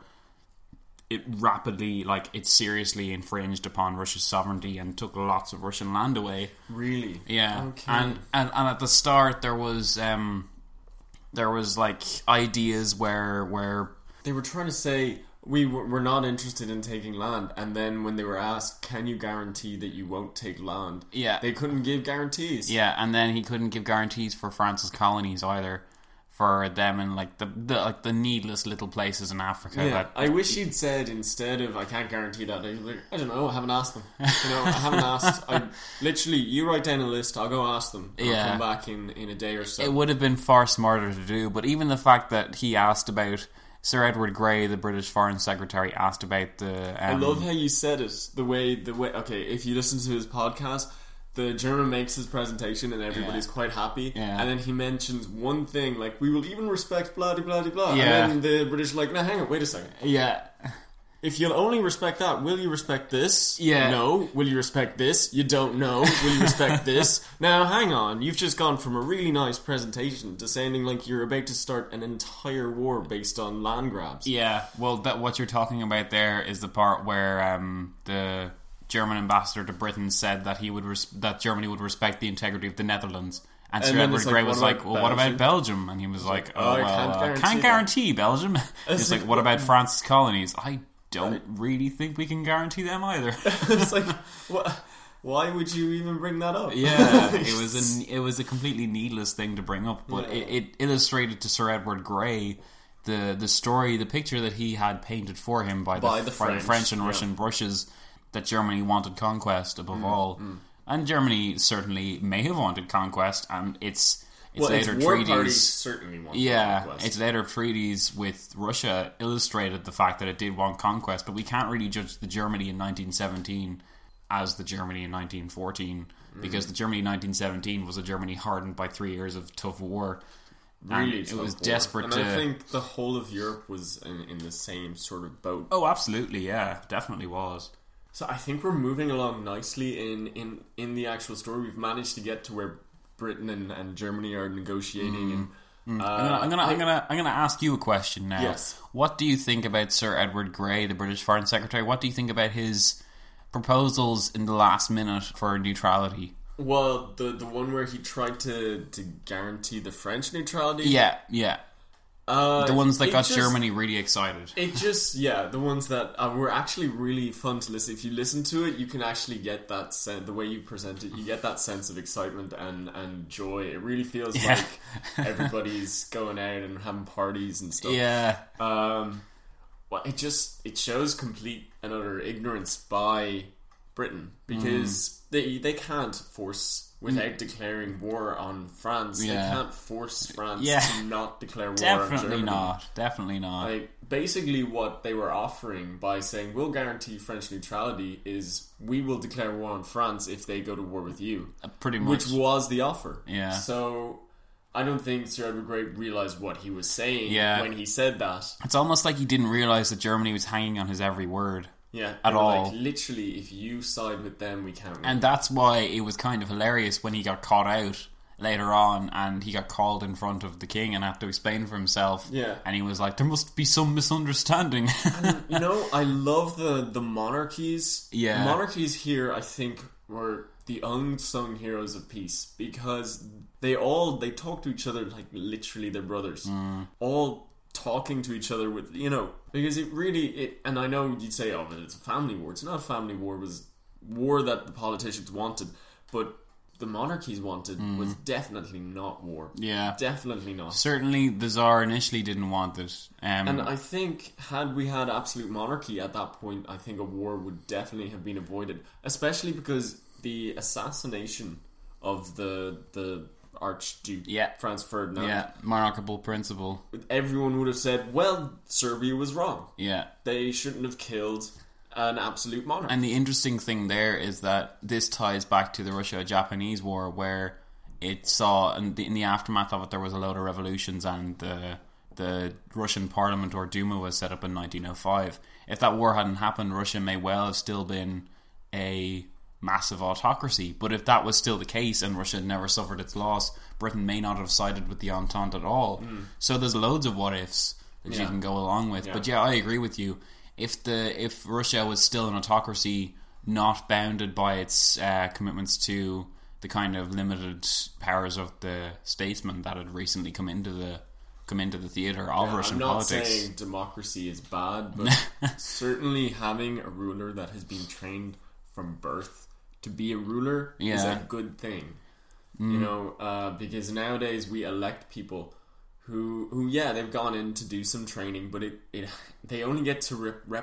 it rapidly, like, it seriously infringed upon Russia's sovereignty and took lots of Russian land away. Really? Yeah. Okay. And, and and at the start there was um there was like ideas where where they were trying to say we w- we're not interested in taking land, and then when they were asked, can you guarantee that you won't take land? Yeah. They couldn't give guarantees. Yeah, and then he couldn't give guarantees for France's colonies either. For them and like the, the like the needless little places in Africa. Yeah, that, I wish he'd said, instead of I can't guarantee that, I'd like, I don't know, I haven't asked them. You know, I haven't asked. I literally, you write down a list, I'll go ask them. I'll yeah. come back in, in a day or so. It would have been far smarter to do, but even the fact that he asked about Sir Edward Grey, the British Foreign Secretary, asked about the. Um, I love how you said it. The way the way. Okay, if you listen to his podcast, the German makes his presentation and everybody's yeah. quite happy. Yeah. And then he mentions one thing, like, we will even respect blah, blah, blah, blah. Yeah. And then the British are like, no, hang on, wait a second. Yeah. If you'll only respect that, will you respect this? Yeah. No. Will you respect this? You don't know. Will you respect this? Now, hang on. You've just gone from a really nice presentation to sounding like you're about to start an entire war based on land grabs. Yeah. Well, that what you're talking about there is the part where um, the German ambassador to Britain said that he would res- that Germany would respect the integrity of the Netherlands, and, and Sir Edward Grey like, was like, "Well, Belgium? What about Belgium?" And he was like, "Oh, oh well, I can't uh, guarantee, can't guarantee Belgium." He's like, like, "What about France's colonies?" I don't right. really think we can guarantee them either. It's like, what? Why would you even bring that up? Yeah, it was a it was a completely needless thing to bring up, but yeah. it, it illustrated to Sir Edward Grey the the story, the picture that he had painted for him by, by the, the French, French and yeah. Russian brushes, that Germany wanted conquest above mm, all, mm. and Germany certainly may have wanted conquest, and its its well, later its war treaties parties certainly wanted yeah, conquest. Its later treaties with Russia illustrated the fact that it did want conquest, but we can't really judge the Germany in nineteen seventeen as the Germany in nineteen fourteen, mm. because the Germany in nineteen seventeen was a Germany hardened by three years of tough war. Really, it was war. desperate and to. I think the whole of Europe was in, in the same sort of boat. Oh, absolutely, yeah, definitely was. So I think we're moving along nicely in, in, in the actual story. We've managed to get to where Britain and, and Germany are negotiating. Mm. And uh, I'm gonna, I'm gonna, I'm gonna, I'm gonna ask you a question now. Yes. What do you think about Sir Edward Grey, the British Foreign Secretary? What do you think about his proposals in the last minute for neutrality? Well, the the one where he tried to, to guarantee the French neutrality. Yeah, yeah. Uh, the ones that got just, Germany really excited. It just, yeah, the ones that uh, were actually really fun to listen. If you listen to it, you can actually get that sense, the way you present it, you get that sense of excitement and, and joy. It really feels yeah. like everybody's going out and having parties and stuff. Yeah. Um, well, it just, it shows complete and utter ignorance by Britain, because mm. they they can't force without declaring war on France. Yeah. They can't force France Yeah. to not declare war Definitely on Germany. not. Definitely not. Like, basically what they were offering by saying, we'll guarantee French neutrality, is we will declare war on France if they go to war with you. Uh, pretty much. Which was the offer. Yeah. So I don't think Sir Edward Grey realised what he was saying Yeah. when he said that. It's almost like he didn't realise that Germany was hanging on his every word. Yeah, At they were all. Like, literally, if you side with them, we can't win. And that's why it was kind of hilarious when he got caught out later on and he got called in front of the king and had to explain for himself. Yeah. And he was like, there must be some misunderstanding. And, you know, I love the, the monarchies. Yeah. The monarchies here, I think, were the unsung heroes of peace, because they all, they talk to each other like literally they're brothers. Mm. All talking to each other with, you know, because it really, it, and I know you'd say, oh, but it's a family war. It's not a family war. It was war that the politicians wanted, but the monarchies wanted mm. was definitely not war. Yeah. Definitely not. Certainly the Tsar initially didn't want it. Um, and I think had we had absolute monarchy at that point, I think a war would definitely have been avoided, especially because the assassination of the the Archduke yeah. Franz Ferdinand, yeah, monarchical principle. Everyone would have said, well, Serbia was wrong. Yeah. They shouldn't have killed an absolute monarch. And the interesting thing there is that this ties back to the Russia-Japanese War, where it saw, in the, in the aftermath of it, there was a load of revolutions, and the the Russian Parliament, or Duma, was set up in nineteen oh five. If that war hadn't happened, Russia may well have still been a massive autocracy. But if that was still the case and Russia had never suffered its loss, Britain may not have sided with the Entente at all. Mm. So there's loads of what-ifs that yeah. you can go along with. Yeah. But yeah, I agree with you. If the if Russia was still an autocracy, not bounded by its uh, commitments to the kind of limited powers of the statesmen that had recently come into the come into the theatre of yeah, Russian I'm not politics. saying democracy is bad, but certainly having a ruler that has been trained from birth to be a ruler yeah. is a good thing. Mm. You know, uh, because nowadays we elect people who, who, yeah, they've gone in to do some training, but it, it they only get to rep. rep-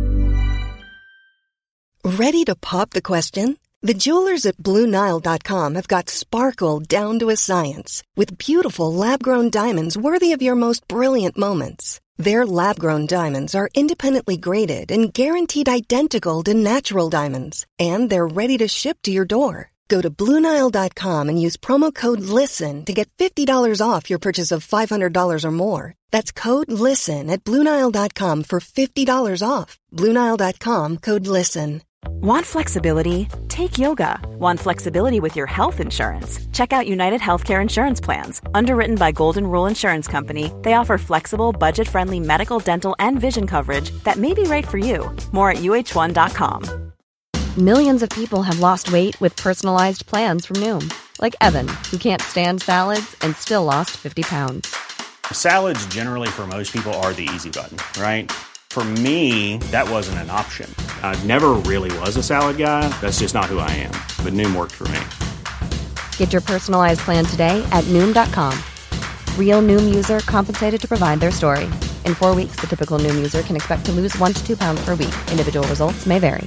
Ready to pop the question? The jewelers at Blue Nile dot com have got sparkle down to a science with beautiful lab-grown diamonds worthy of your most brilliant moments. Their lab-grown diamonds are independently graded and guaranteed identical to natural diamonds, and they're ready to ship to your door. Go to Blue Nile dot com and use promo code LISTEN to get fifty dollars off your purchase of five hundred dollars or more. That's code LISTEN at Blue Nile dot com for fifty dollars off. Blue Nile dot com, code LISTEN. Want flexibility? Take yoga. Want flexibility with your health insurance? Check out United Healthcare Insurance Plans. Underwritten by Golden Rule Insurance Company, they offer flexible, budget-friendly medical, dental, and vision coverage that may be right for you. More at U H one dot com. Millions of people have lost weight with personalized plans from Noom. Like Evan, who can't stand salads and still lost fifty pounds. Salads generally for most people are the easy button, right? For me, that wasn't an option. I never really was a salad guy. That's just not who I am. But Noom worked for me. Get your personalized plan today at Noom dot com. Real Noom user compensated to provide their story. In four weeks, the typical Noom user can expect to lose one to two pounds per week. Individual results may vary.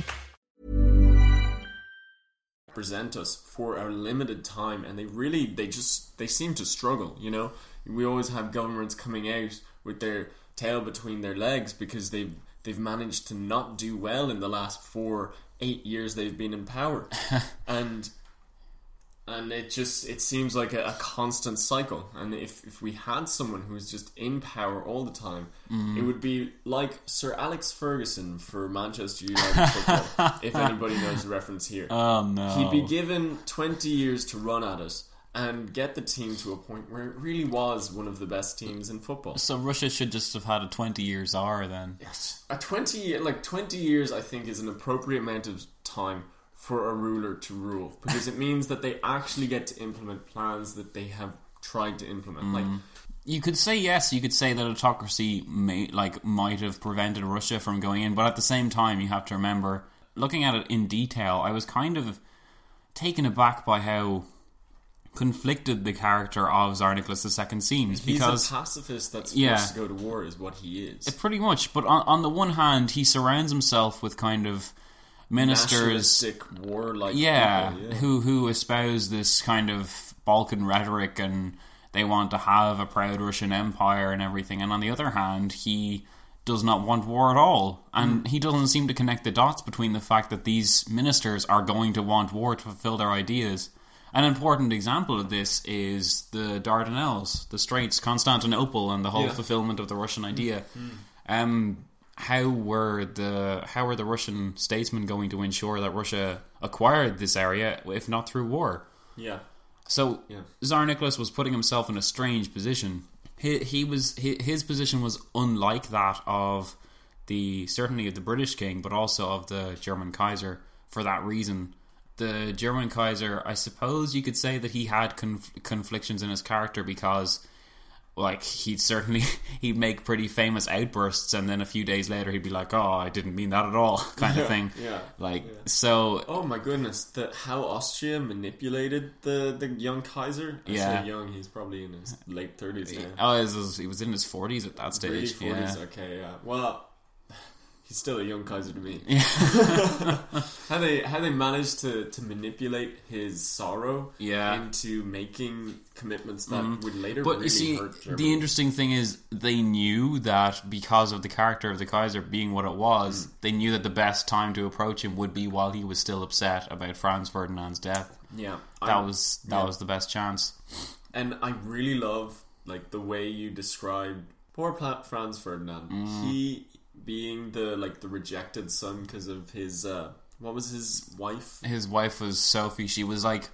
Present us for a limited time, and they really, they just, they seem to struggle, you know? We always have governments coming out with their tail between their legs because they've they've managed to not do well in the last four, eight years they've been in power, and and it just it seems like a, a constant cycle. And if if we had someone who's just in power all the time, mm. it would be like Sir Alex Ferguson for Manchester United football. If anybody knows the reference here, oh no, he'd be given twenty years to run at it and get the team to a point where it really was one of the best teams in football. So Russia should just have had a twenty-year czar then. Yes, a twenty like twenty years, I think, is an appropriate amount of time for a ruler to rule, because it means that they actually get to implement plans that they have tried to implement. Mm. Like, you could say yes, you could say that autocracy may like might have prevented Russia from going in, but at the same time, you have to remember, looking at it in detail, I was kind of taken aback by how conflicted the character of Tsar Nicholas the Second seems. He's because a pacifist that's forced yeah, to go to war is what he is. Pretty much, but on, on the one hand, he surrounds himself with kind of ministers, nationalistic war-like yeah, people, yeah, who who espouse this kind of Balkan rhetoric, and they want to have a proud Russian empire and everything. And on the other hand, he does not want war at all, and mm. he doesn't seem to connect the dots between the fact that these ministers are going to want war to fulfill their ideas. An important example of this is the Dardanelles, the Straits, Constantinople, and the whole yeah. fulfillment of the Russian idea. Mm. Um, how were the how were the Russian statesmen going to ensure that Russia acquired this area if not through war? Yeah. So yeah. Tsar Nicholas was putting himself in a strange position. He, he was he, his position was unlike that of the certainly of the British king, but also of the German Kaiser. For that reason, the German Kaiser, I suppose you could say that he had conf- conflictions in his character, because like he'd certainly he'd make pretty famous outbursts, and then a few days later he'd be like, "Oh, I didn't mean that at all," kind yeah, of thing. Yeah, like yeah. so. Oh my goodness, the how Austria manipulated the, the young Kaiser. I yeah, say young. He's probably in his late thirties now. Oh, he was, he was in his forties at that stage. Really forties. Yeah. Okay, yeah. Well, he's still a young Kaiser to me. Yeah. how they how they managed to, to manipulate his sorrow yeah. into making commitments that mm. would later but really you see, hurt Germany. The interesting thing is they knew that because of the character of the Kaiser being what it was, mm. they knew that the best time to approach him would be while he was still upset about Franz Ferdinand's death. Yeah, that I, was that yeah. was the best chance. And I really love like the way you described poor Franz Ferdinand. Mm. He being the like the rejected son because of his uh, what was his wife? His wife was Sophie. She was like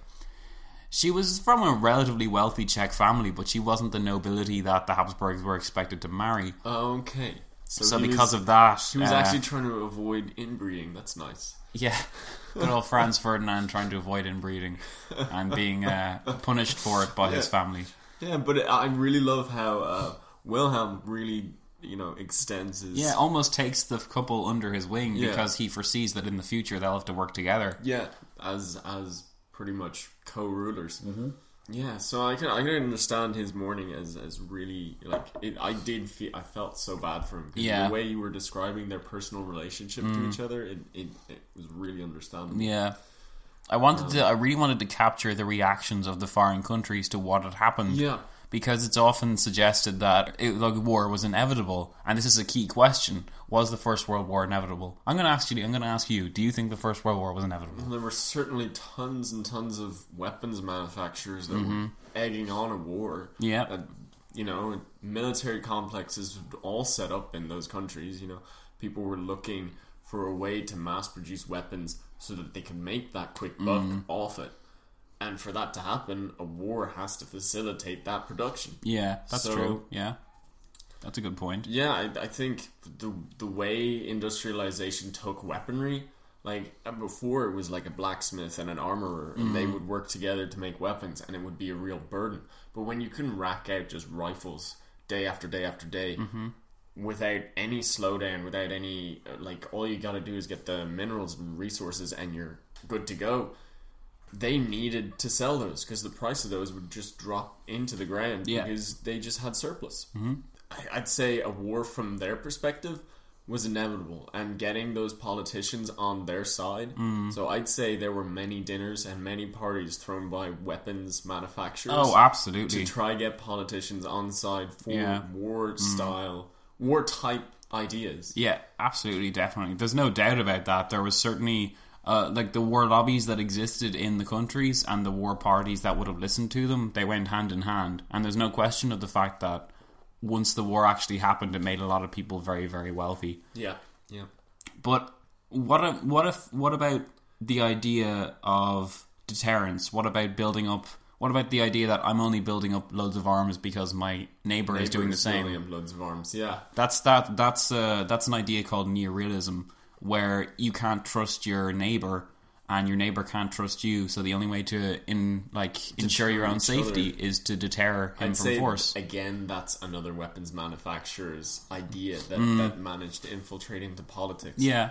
she was from a relatively wealthy Czech family, but she wasn't the nobility that the Habsburgs were expected to marry. Okay, so, so because was, of that, he was uh, actually trying to avoid inbreeding. That's nice. Yeah, good old Franz Ferdinand trying to avoid inbreeding and being uh, punished for it by yeah. his family. Yeah, but it, I really love how uh, Wilhelm really, you know, extends his... Yeah, almost takes the couple under his wing yeah. because he foresees that in the future they'll have to work together. Yeah, as as pretty much co-rulers. Mm-hmm. Yeah, so I can I can understand his mourning as, as really like it, I did feel I felt so bad for him. Yeah, the way you were describing their personal relationship mm. to each other, it, it it was really understandable. Yeah, I wanted um, to. I really wanted to capture the reactions of the foreign countries to what had happened. Yeah. Because it's often suggested that it, like, war was inevitable, and this is a key question: was the First World War inevitable? I'm going to ask you. I'm going to ask you. Do you think the First World War was inevitable? Well, there were certainly tons and tons of weapons manufacturers that mm-hmm. were egging on a war. Yeah, uh, you know, military complexes all set up in those countries. You know, people were looking for a way to mass produce weapons so that they could make that quick buck mm. off it. And for that to happen, a war has to facilitate that production. Yeah, that's so, true. Yeah, that's a good point. Yeah, I, I think the the way industrialization took weaponry, like before it was like a blacksmith and an armorer, and mm. they would work together to make weapons, and it would be a real burden. But when you can rack out just rifles day after day after day, mm-hmm. without any slowdown, without any, like, all you got to do is get the minerals and resources, and you're good to go. They needed to sell those because the price of those would just drop into the ground yeah. because they just had surplus. Mm-hmm. I'd say a war from their perspective was inevitable, and getting those politicians on their side. Mm. So I'd say there were many dinners and many parties thrown by weapons manufacturers. Oh, absolutely. To try get politicians on side for yeah. war style, mm. war type ideas. Yeah, absolutely, definitely. There's no doubt about that. There was certainly... Uh, like the war lobbies that existed in the countries and the war parties that would have listened to them, they went hand in hand. And there's no question of the fact that once the war actually happened, it made a lot of people very, very wealthy. Yeah, yeah. But what if, what if, what about the idea of deterrence? What about building up? What about the idea that I'm only building up loads of arms because my neighbor, neighbor is doing the same? Building up loads of arms, yeah. That's that. That's uh, that's an idea called neorealism, where you can't trust your neighbor and your neighbor can't trust you, so the only way to in like ensure your own safety other. is to deter him I'd from say force. Again, that's another weapons manufacturer's idea that, mm. that managed to infiltrate into politics. Yeah,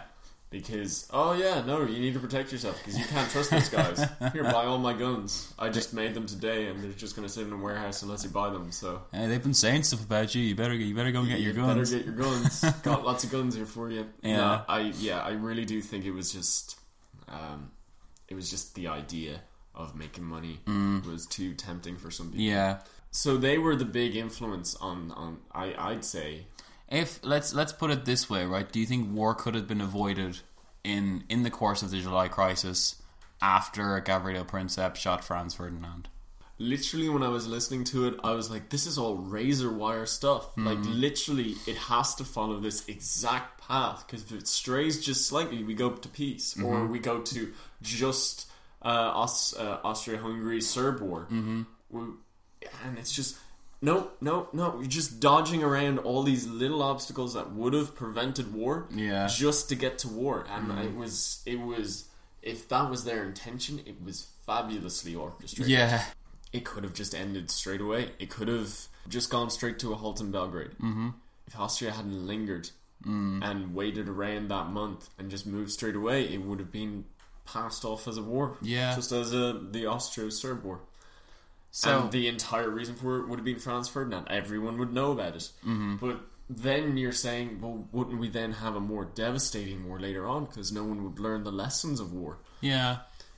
Because, oh yeah, no, you need to protect yourself because you can't trust those guys. Here, buy all my guns. I just made them today and they're just going to sit in a warehouse unless you buy them, so... Hey, they've been saying stuff about you. You better you better go and get you your guns. You better get your guns. Got lots of guns here for you. Yeah. No, I, yeah, I really do think it was just... Um, it was just the idea of making money mm. was too tempting for some people. Yeah. So they were the big influence on, on I, I'd say... If let's let's put it this way, right? Do you think war could have been avoided in in the course of the July crisis after Gavrilo Princip shot Franz Ferdinand? Literally, when I was listening to it, I was like, "This is all razor wire stuff." Mm. Like, literally, it has to follow this exact path because if it strays just slightly, we go to peace, mm-hmm. or we go to just uh, Aus- uh, Austria-Hungary Serb war, mm-hmm. we, and it's just. No, no, no. You're just dodging around all these little obstacles that would have prevented war, yeah. just to get to war. And mm. it was, it was. If that was their intention, it was fabulously orchestrated. Yeah, it could have just ended straight away. It could have just gone straight to a halt in Belgrade. Mm-hmm. If Austria hadn't lingered mm. and waited around that month and just moved straight away, it would have been passed off as a war. Yeah, just as a the Austro-Serb war. So, and the entire reason for it would have been Franz Ferdinand. Everyone would know about it. Mm-hmm. But then you're saying, well, wouldn't we then have a more devastating war later on? Because no one would learn the lessons of war. Yeah.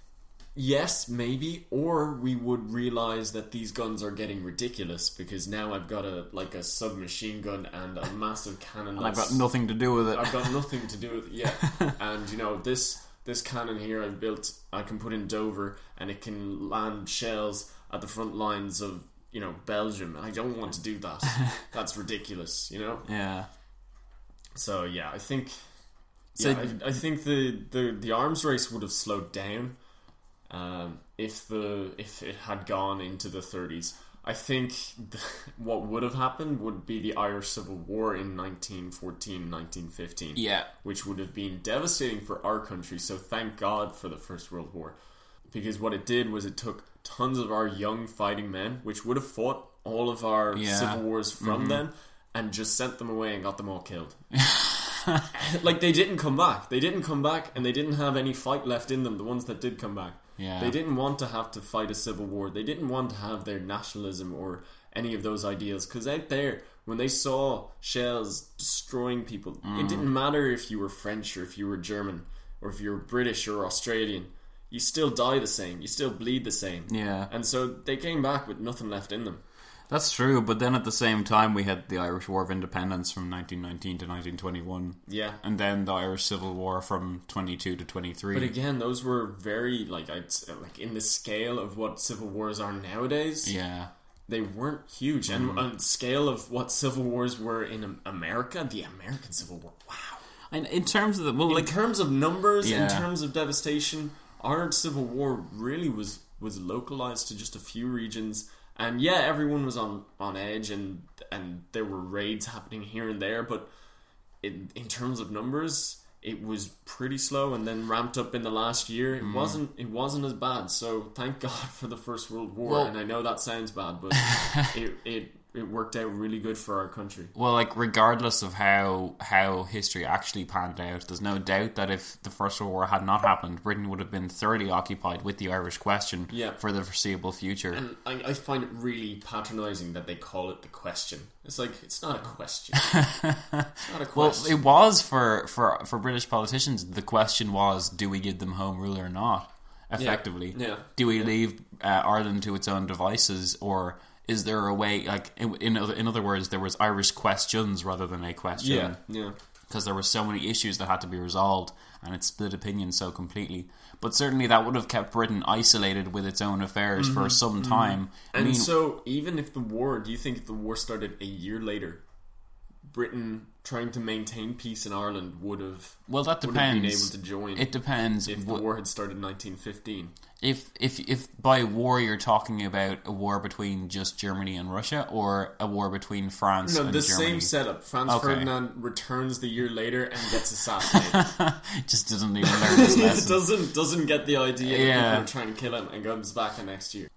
Yes, maybe. Or we would realise that these guns are getting ridiculous because now I've got a like a submachine gun and a massive cannon. And I've got nothing to do with it. I've got nothing to do with it, yeah. And, you know, this, this cannon here I've built, I can put in Dover and it can land shells at the front lines of, you know, Belgium. I don't want to do that. That's ridiculous, you know? Yeah. So, yeah, I think... So, yeah, I, I think the, the, the arms race would have slowed down um, if the if it had gone into the thirties. I think the, what would have happened would be the Irish Civil War in nineteen fourteen, nineteen fifteen. Yeah. Which would have been devastating for our country, so thank God for the First World War. Because what it did was it took tons of our young fighting men, which would have fought all of our yeah. civil wars from mm-hmm. them, and just sent them away and got them all killed. Like, they didn't come back. They didn't come back, and they didn't have any fight left in them, the ones that did come back. Yeah. They didn't want to have to fight a civil war. They didn't want to have their nationalism or any of those ideals. Because out there, when they saw shells destroying people, mm. it didn't matter if you were French or if you were German or if you were British or Australian. You still die the same. You still bleed the same. Yeah. And so they came back with nothing left in them. That's true, but then at the same time we had the Irish War of Independence from nineteen nineteen to nineteen twenty-one. Yeah. And then the Irish Civil War from twenty-two to twenty-three. But again, those were very, like, I'd, like in the scale of what civil wars are nowadays. Yeah. They weren't huge. Mm. And on the scale of what civil wars were in America, the American Civil War, wow. And in terms of the... Well, in like, terms of numbers, yeah. in terms of devastation, our Civil War really was, was localized to just a few regions. And yeah, everyone was on, on edge, and and there were raids happening here and there, but in, in terms of numbers, it was pretty slow, and then ramped up in the last year. It mm. wasn't it wasn't as bad. So thank God for the First World War. Well, and I know that sounds bad, but it, it it worked out really good for our country. Well, like, regardless of how how history actually panned out, there's no doubt that if the First World War had not happened, Britain would have been thoroughly occupied with the Irish question yeah. for the foreseeable future. And I, I find it really patronising that they call it the question. It's like, it's not a question. It's not a question. Well, it was for, for, for British politicians. The question was, do we give them home rule or not? Effectively. Yeah. yeah. Do we yeah. leave uh, Ireland to its own devices, or... Is there a way, like, in, in other in other words, there was Irish questions rather than a question? Yeah, yeah. Because there were so many issues that had to be resolved, and it split opinions so completely. But certainly that would have kept Britain isolated with its own affairs mm-hmm, for some time. Mm-hmm. And I mean, so, even if the war, do you think if the war started a year later, Britain trying to maintain peace in Ireland would have well that depends would have been able to join? It depends if the war had started in nineteen fifteen. If if if by war you're talking about a war between just Germany and Russia, or a war between France no, and the Germany? Same setup. Franz okay. Ferdinand returns the year later and gets assassinated. Just doesn't even learn his lesson. doesn't doesn't get the idea yeah. that people are trying to kill him, and comes back the next year.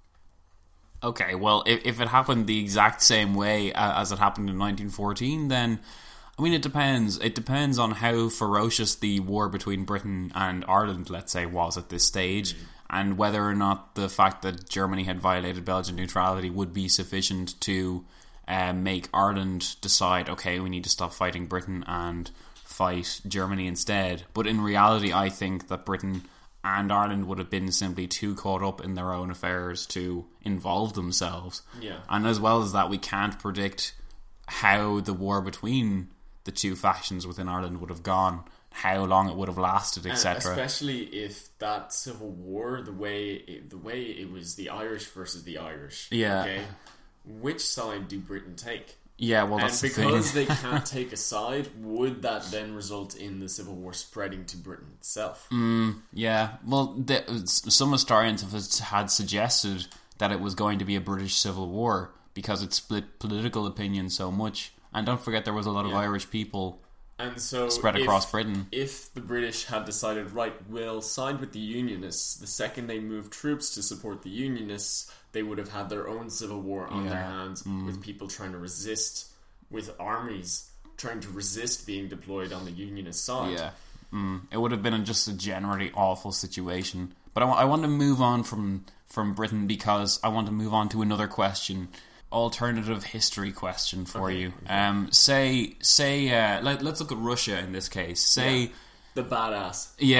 Okay, well, if, if it happened the exact same way as it happened in nineteen fourteen, then I mean, it depends. It depends on how ferocious the war between Britain and Ireland, let's say, was at this stage, mm. and whether or not the fact that Germany had violated Belgian neutrality would be sufficient to uh, make Ireland decide, okay, we need to stop fighting Britain and fight Germany instead. But in reality, I think that Britain and Ireland would have been simply too caught up in their own affairs to involve themselves. Yeah. And as well as that, we can't predict how the war between the two factions within Ireland would have gone, how long it would have lasted, et cetera. Especially if that civil war, the way it, the way it was the Irish versus the Irish. Yeah. Okay. Which side do Britain take? Yeah, well, that's and the thing. because they can't take a side, would that then result in the civil war spreading to Britain itself? Mm, yeah. Well, the, some historians have had suggested that it was going to be a British civil war because it split political opinion so much. And don't forget, there was a lot of yeah. Irish people and so spread if, across Britain. If the British had decided, right, we'll side with the Unionists, the second they moved troops to support the Unionists, they would have had their own civil war on yeah. their hands, mm. with people trying to resist, with armies trying to resist being deployed on the Unionist side. Yeah, mm. It would have been just a generally awful situation. But I, I want to move on from, from Britain because I want to move on to another question. Alternative history question for okay, you. Okay. Um, say, say, uh, let, let's look at Russia in this case. Say, yeah. the badass. Yeah.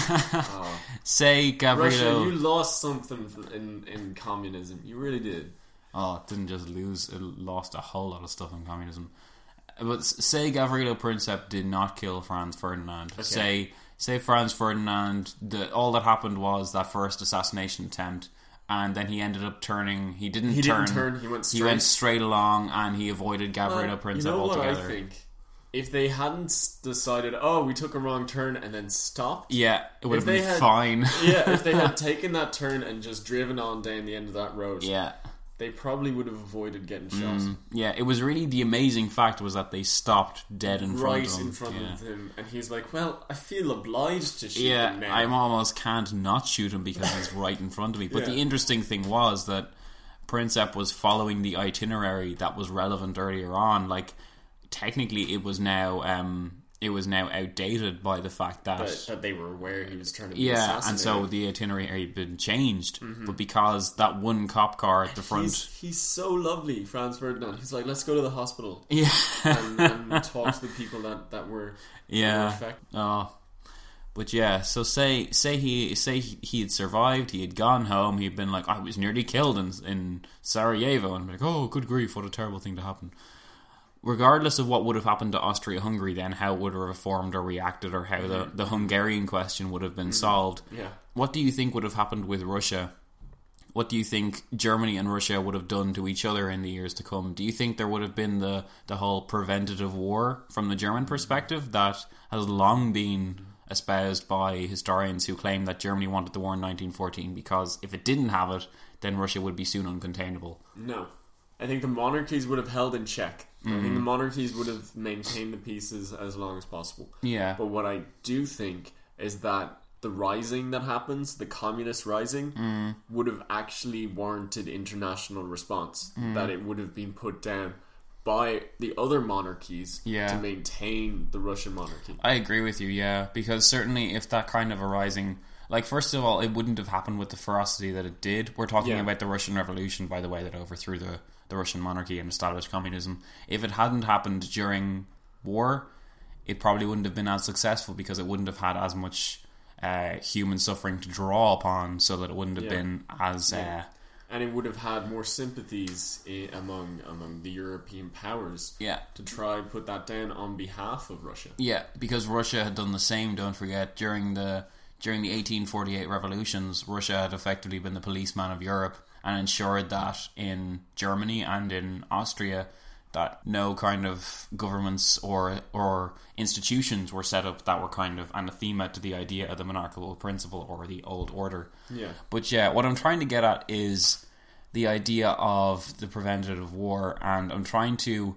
oh. Say, Gavrilo. Russia, you lost something in in communism. You really did. Oh, it didn't just lose; it lost a whole lot of stuff in communism. But say Gavrilo Princip did not kill Franz Ferdinand. Okay. Say, say Franz Ferdinand. The, all that happened was that first assassination attempt. And then he ended up turning. He didn't he turn. He didn't turn. He went straight. He went straight along, and he avoided Gavrilo well, Princip you know altogether. What I think? If they hadn't decided, oh, we took a wrong turn, and then stopped. Yeah, it would have been had, fine. yeah, if they had taken that turn and just driven on down the end of that road. Yeah. They probably would have avoided getting shot. Mm, yeah, it was really the amazing fact was that they stopped dead in right front of him. Right in front yeah. of him. And he's like, well, I feel obliged to shoot yeah, him now. I almost can't not shoot him because he's right in front of me. But yeah. the interesting thing was that Princip was following the itinerary that was relevant earlier on. Like, technically it was now... Um, it was now outdated by the fact that... But, that they were aware he was trying to be yeah, assassinated. And so the itinerary had been changed. Mm-hmm. But because that one cop car at the front... He's, he's so lovely, Franz Ferdinand. He's like, let's go to the hospital. Yeah. and, and talk to the people that, that were, yeah. that were affected. Oh. But yeah, so say say he say he had survived, he had gone home, he'd been like, I was nearly killed in, in Sarajevo. And like, oh, good grief, what a terrible thing to happen. Regardless of what would have happened to Austria-Hungary then, how it would have reformed or reacted, or how the, the Hungarian question would have been solved, yeah. what do you think would have happened with Russia? What do you think Germany and Russia would have done to each other in the years to come? Do you think there would have been the, the whole preventative war from the German perspective that has long been espoused by historians who claim that Germany wanted the war in nineteen fourteen because if it didn't have it, then Russia would be soon uncontainable? No. I think the monarchies would have held in check. Mm. I think the monarchies would have maintained the peace as long as possible. Yeah. But what I do think is that the rising that happens, the communist rising, mm. would have actually warranted international response. Mm. That it would have been put down by the other monarchies yeah. to maintain the Russian monarchy. I agree with you, yeah. Because certainly if that kind of a rising... Like, first of all, it wouldn't have happened with the ferocity that it did. We're talking yeah. about the Russian Revolution, by the way, that overthrew the, the Russian monarchy and established communism. If it hadn't happened during war, it probably wouldn't have been as successful because it wouldn't have had as much uh, human suffering to draw upon, so that it wouldn't have yeah. been as... Yeah. Uh, and it would have had more sympathies I- among among the European powers yeah. to try and put that down on behalf of Russia. Yeah, because Russia had done the same, don't forget, during the... During the eighteen forty-eight revolutions, Russia had effectively been the policeman of Europe and ensured that in Germany and in Austria that no kind of governments or or institutions were set up that were kind of anathema to the idea of the monarchical principle or the old order. Yeah. But yeah, what I'm trying to get at is the idea of the preventative war, and I'm trying to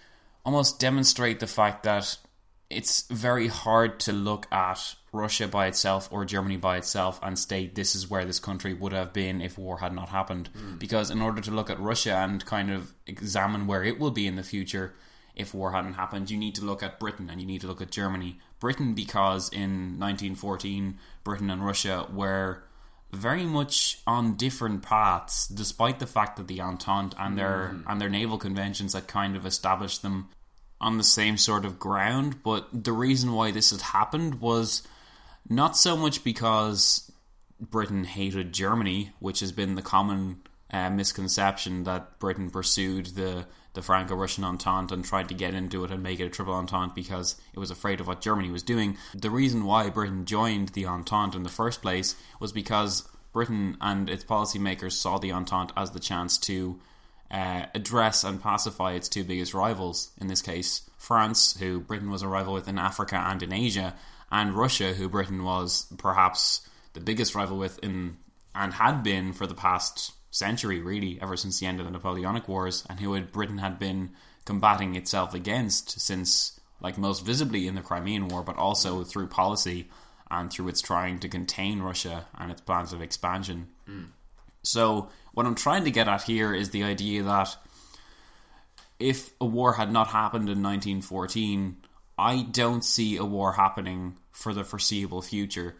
almost demonstrate the fact that it's very hard to look at Russia by itself or Germany by itself and state this is where this country would have been if war had not happened. Mm. Because in order to look at Russia and kind of examine where it will be in the future, if war hadn't happened, you need to look at Britain and you need to look at Germany. Britain, because in nineteen fourteen, Britain and Russia were very much on different paths, despite the fact that the Entente and their mm. and their naval conventions had kind of established them on the same sort of ground. But the reason why this had happened was not so much because Britain hated Germany, which has been the common uh, misconception that Britain pursued the, the Franco-Russian Entente and tried to get into it and make it a triple Entente because it was afraid of what Germany was doing. The reason why Britain joined the Entente in the first place was because Britain and its policymakers saw the Entente as the chance to uh, address and pacify its two biggest rivals. In this case, France, who Britain was a rival with in Africa and in Asia, and Russia, who Britain was perhaps the biggest rival with in and had been for the past century, really, ever since the end of the Napoleonic Wars, and who had, Britain had been combating itself against since, like, most visibly in the Crimean War, but also through policy and through its trying to contain Russia and its plans of expansion. Mm. So what I'm trying to get at here is the idea that if a war had not happened in nineteen fourteen, I don't see a war happening for the foreseeable future.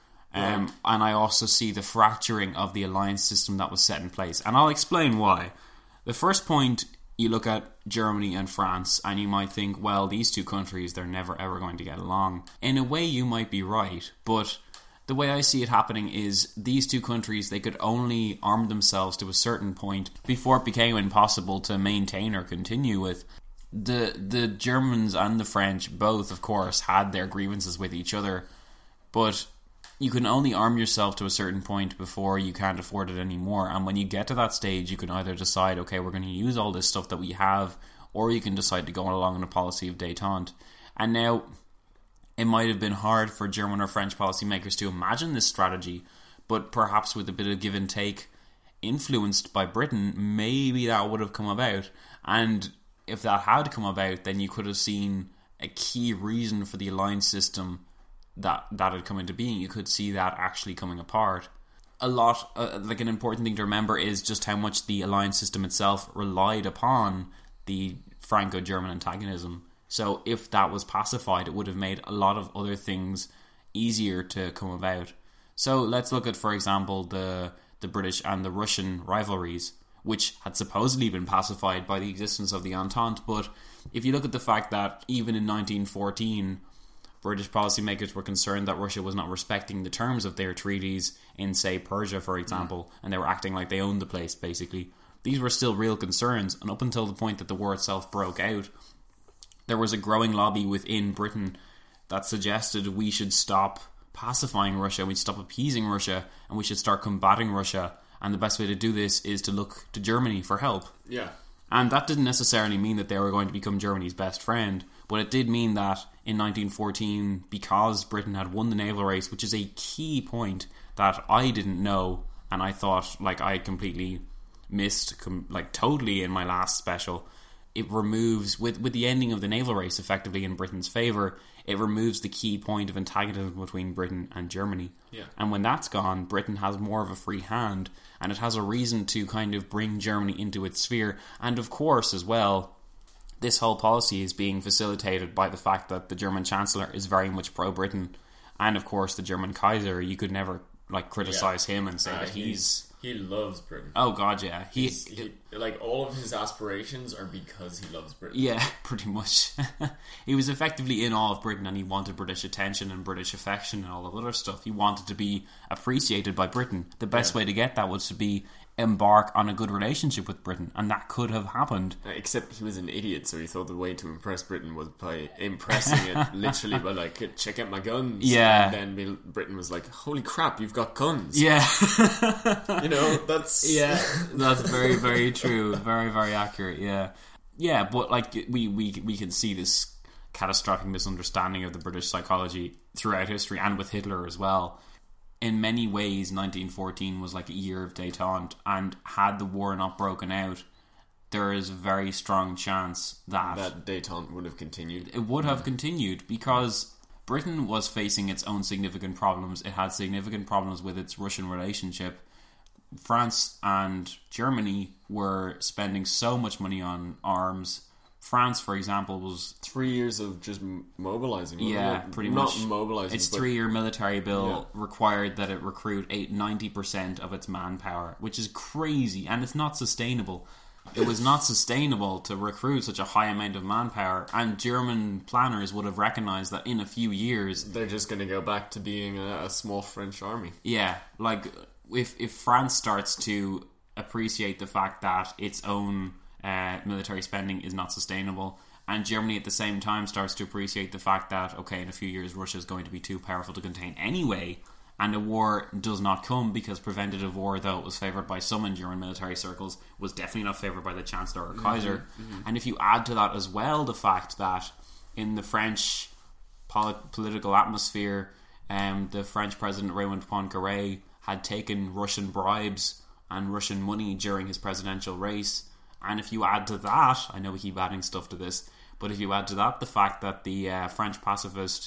Um, yeah. And I also see the fracturing of the alliance system that was set in place. And I'll explain why. The first point, you look at Germany and France, and you might think, well, these two countries, they're never ever going to get along. In a way, you might be right. But the way I see it happening is these two countries, they could only arm themselves to a certain point before it became impossible to maintain or continue with. The the Germans and the French both, of course, had their grievances with each other, but you can only arm yourself to a certain point before you can't afford it anymore. And when you get to that stage, you can either decide, okay, we're going to use all this stuff that we have, or you can decide to go along in a policy of détente. And now, it might have been hard for German or French policymakers to imagine this strategy, but perhaps with a bit of give and take influenced by Britain, maybe that would have come about. And if that had come about, then you could have seen a key reason for the alliance system that that had come into being. You could see that actually coming apart. A lot, uh, like an important thing to remember is just how much the alliance system itself relied upon the Franco-German antagonism. So if that was pacified, it would have made a lot of other things easier to come about. So let's look at, for example, the the British and the Russian rivalries, which had supposedly been pacified by the existence of the Entente. But if you look at the fact that even in nineteen fourteen, British policymakers were concerned that Russia was not respecting the terms of their treaties in, say, Persia, for example, mm. and they were acting like they owned the place, basically. These were still real concerns, and up until the point that the war itself broke out, there was a growing lobby within Britain that suggested we should stop pacifying Russia, we'd stop appeasing Russia, and we should start combating Russia. And the best way to do this is to look to Germany for help. Yeah. And that didn't necessarily mean that they were going to become Germany's best friend, but it did mean that in nineteen fourteen, because Britain had won the naval race, which is a key point that I didn't know, and I thought, like, I completely missed, com- like, totally in my last special, it removes, with, with the ending of the naval race effectively in Britain's favour, it removes the key point of antagonism between Britain and Germany. Yeah. And when that's gone, Britain has more of a free hand, and it has a reason to kind of bring Germany into its sphere. And of course, as well, this whole policy is being facilitated by the fact that the German Chancellor is very much pro-Britain. And of course, the German Kaiser, you could never, like, criticise yeah. him and say uh, that he's... He loves Britain. Oh god, yeah. He, he like all of his aspirations are because he loves Britain. Yeah, pretty much. He was effectively in awe of Britain, and he wanted British attention and British affection and all the other stuff. He wanted to be appreciated by Britain. The best yeah. way to get that was to be embark on a good relationship with Britain, and that could have happened. Except he was an idiot, so he thought the way to impress Britain was by impressing it literally by, like, check out my guns. Yeah. And then Britain was like, holy crap, you've got guns. Yeah. You know, that's... Yeah, that's very, very true. Very, very accurate, yeah. Yeah, but, like, we, we, we can see this catastrophic misunderstanding of the British psychology throughout history, and with Hitler as well. In many ways, nineteen fourteen was like a year of détente, and had the war not broken out, there is a very strong chance that... That détente would have continued. It would have continued, because Britain was facing its own significant problems. It had significant problems with its Russian relationship. France and Germany were spending so much money on arms France, for example, was three years of just m- mobilizing. yeah, not, pretty not much. mobilizing. Its but, three-year military bill Yeah. required that it recruit eight, ninety percent of its manpower, which is crazy, and it's not sustainable. It was not sustainable to recruit such a high amount of manpower, and German planners would have recognised that in a few years, they're just going to go back to being a, a small French army. yeah, like if if France starts to appreciate the fact that its own uh, military spending is not sustainable, and Germany at the same time starts to appreciate the fact that, okay, in a few years Russia is going to be too powerful to contain anyway, and a war does not come, because preventative war, though it was favoured by some in German military circles, was definitely not favoured by the Chancellor or Kaiser. Mm-hmm, mm-hmm. And if you add to that as well the fact that in the French polit- political atmosphere, um, the French President Raymond Poincaré had taken Russian bribes and Russian money during his presidential race. And if you add to that, I know we keep adding stuff to this, but if you add to that the fact that the uh, French pacifist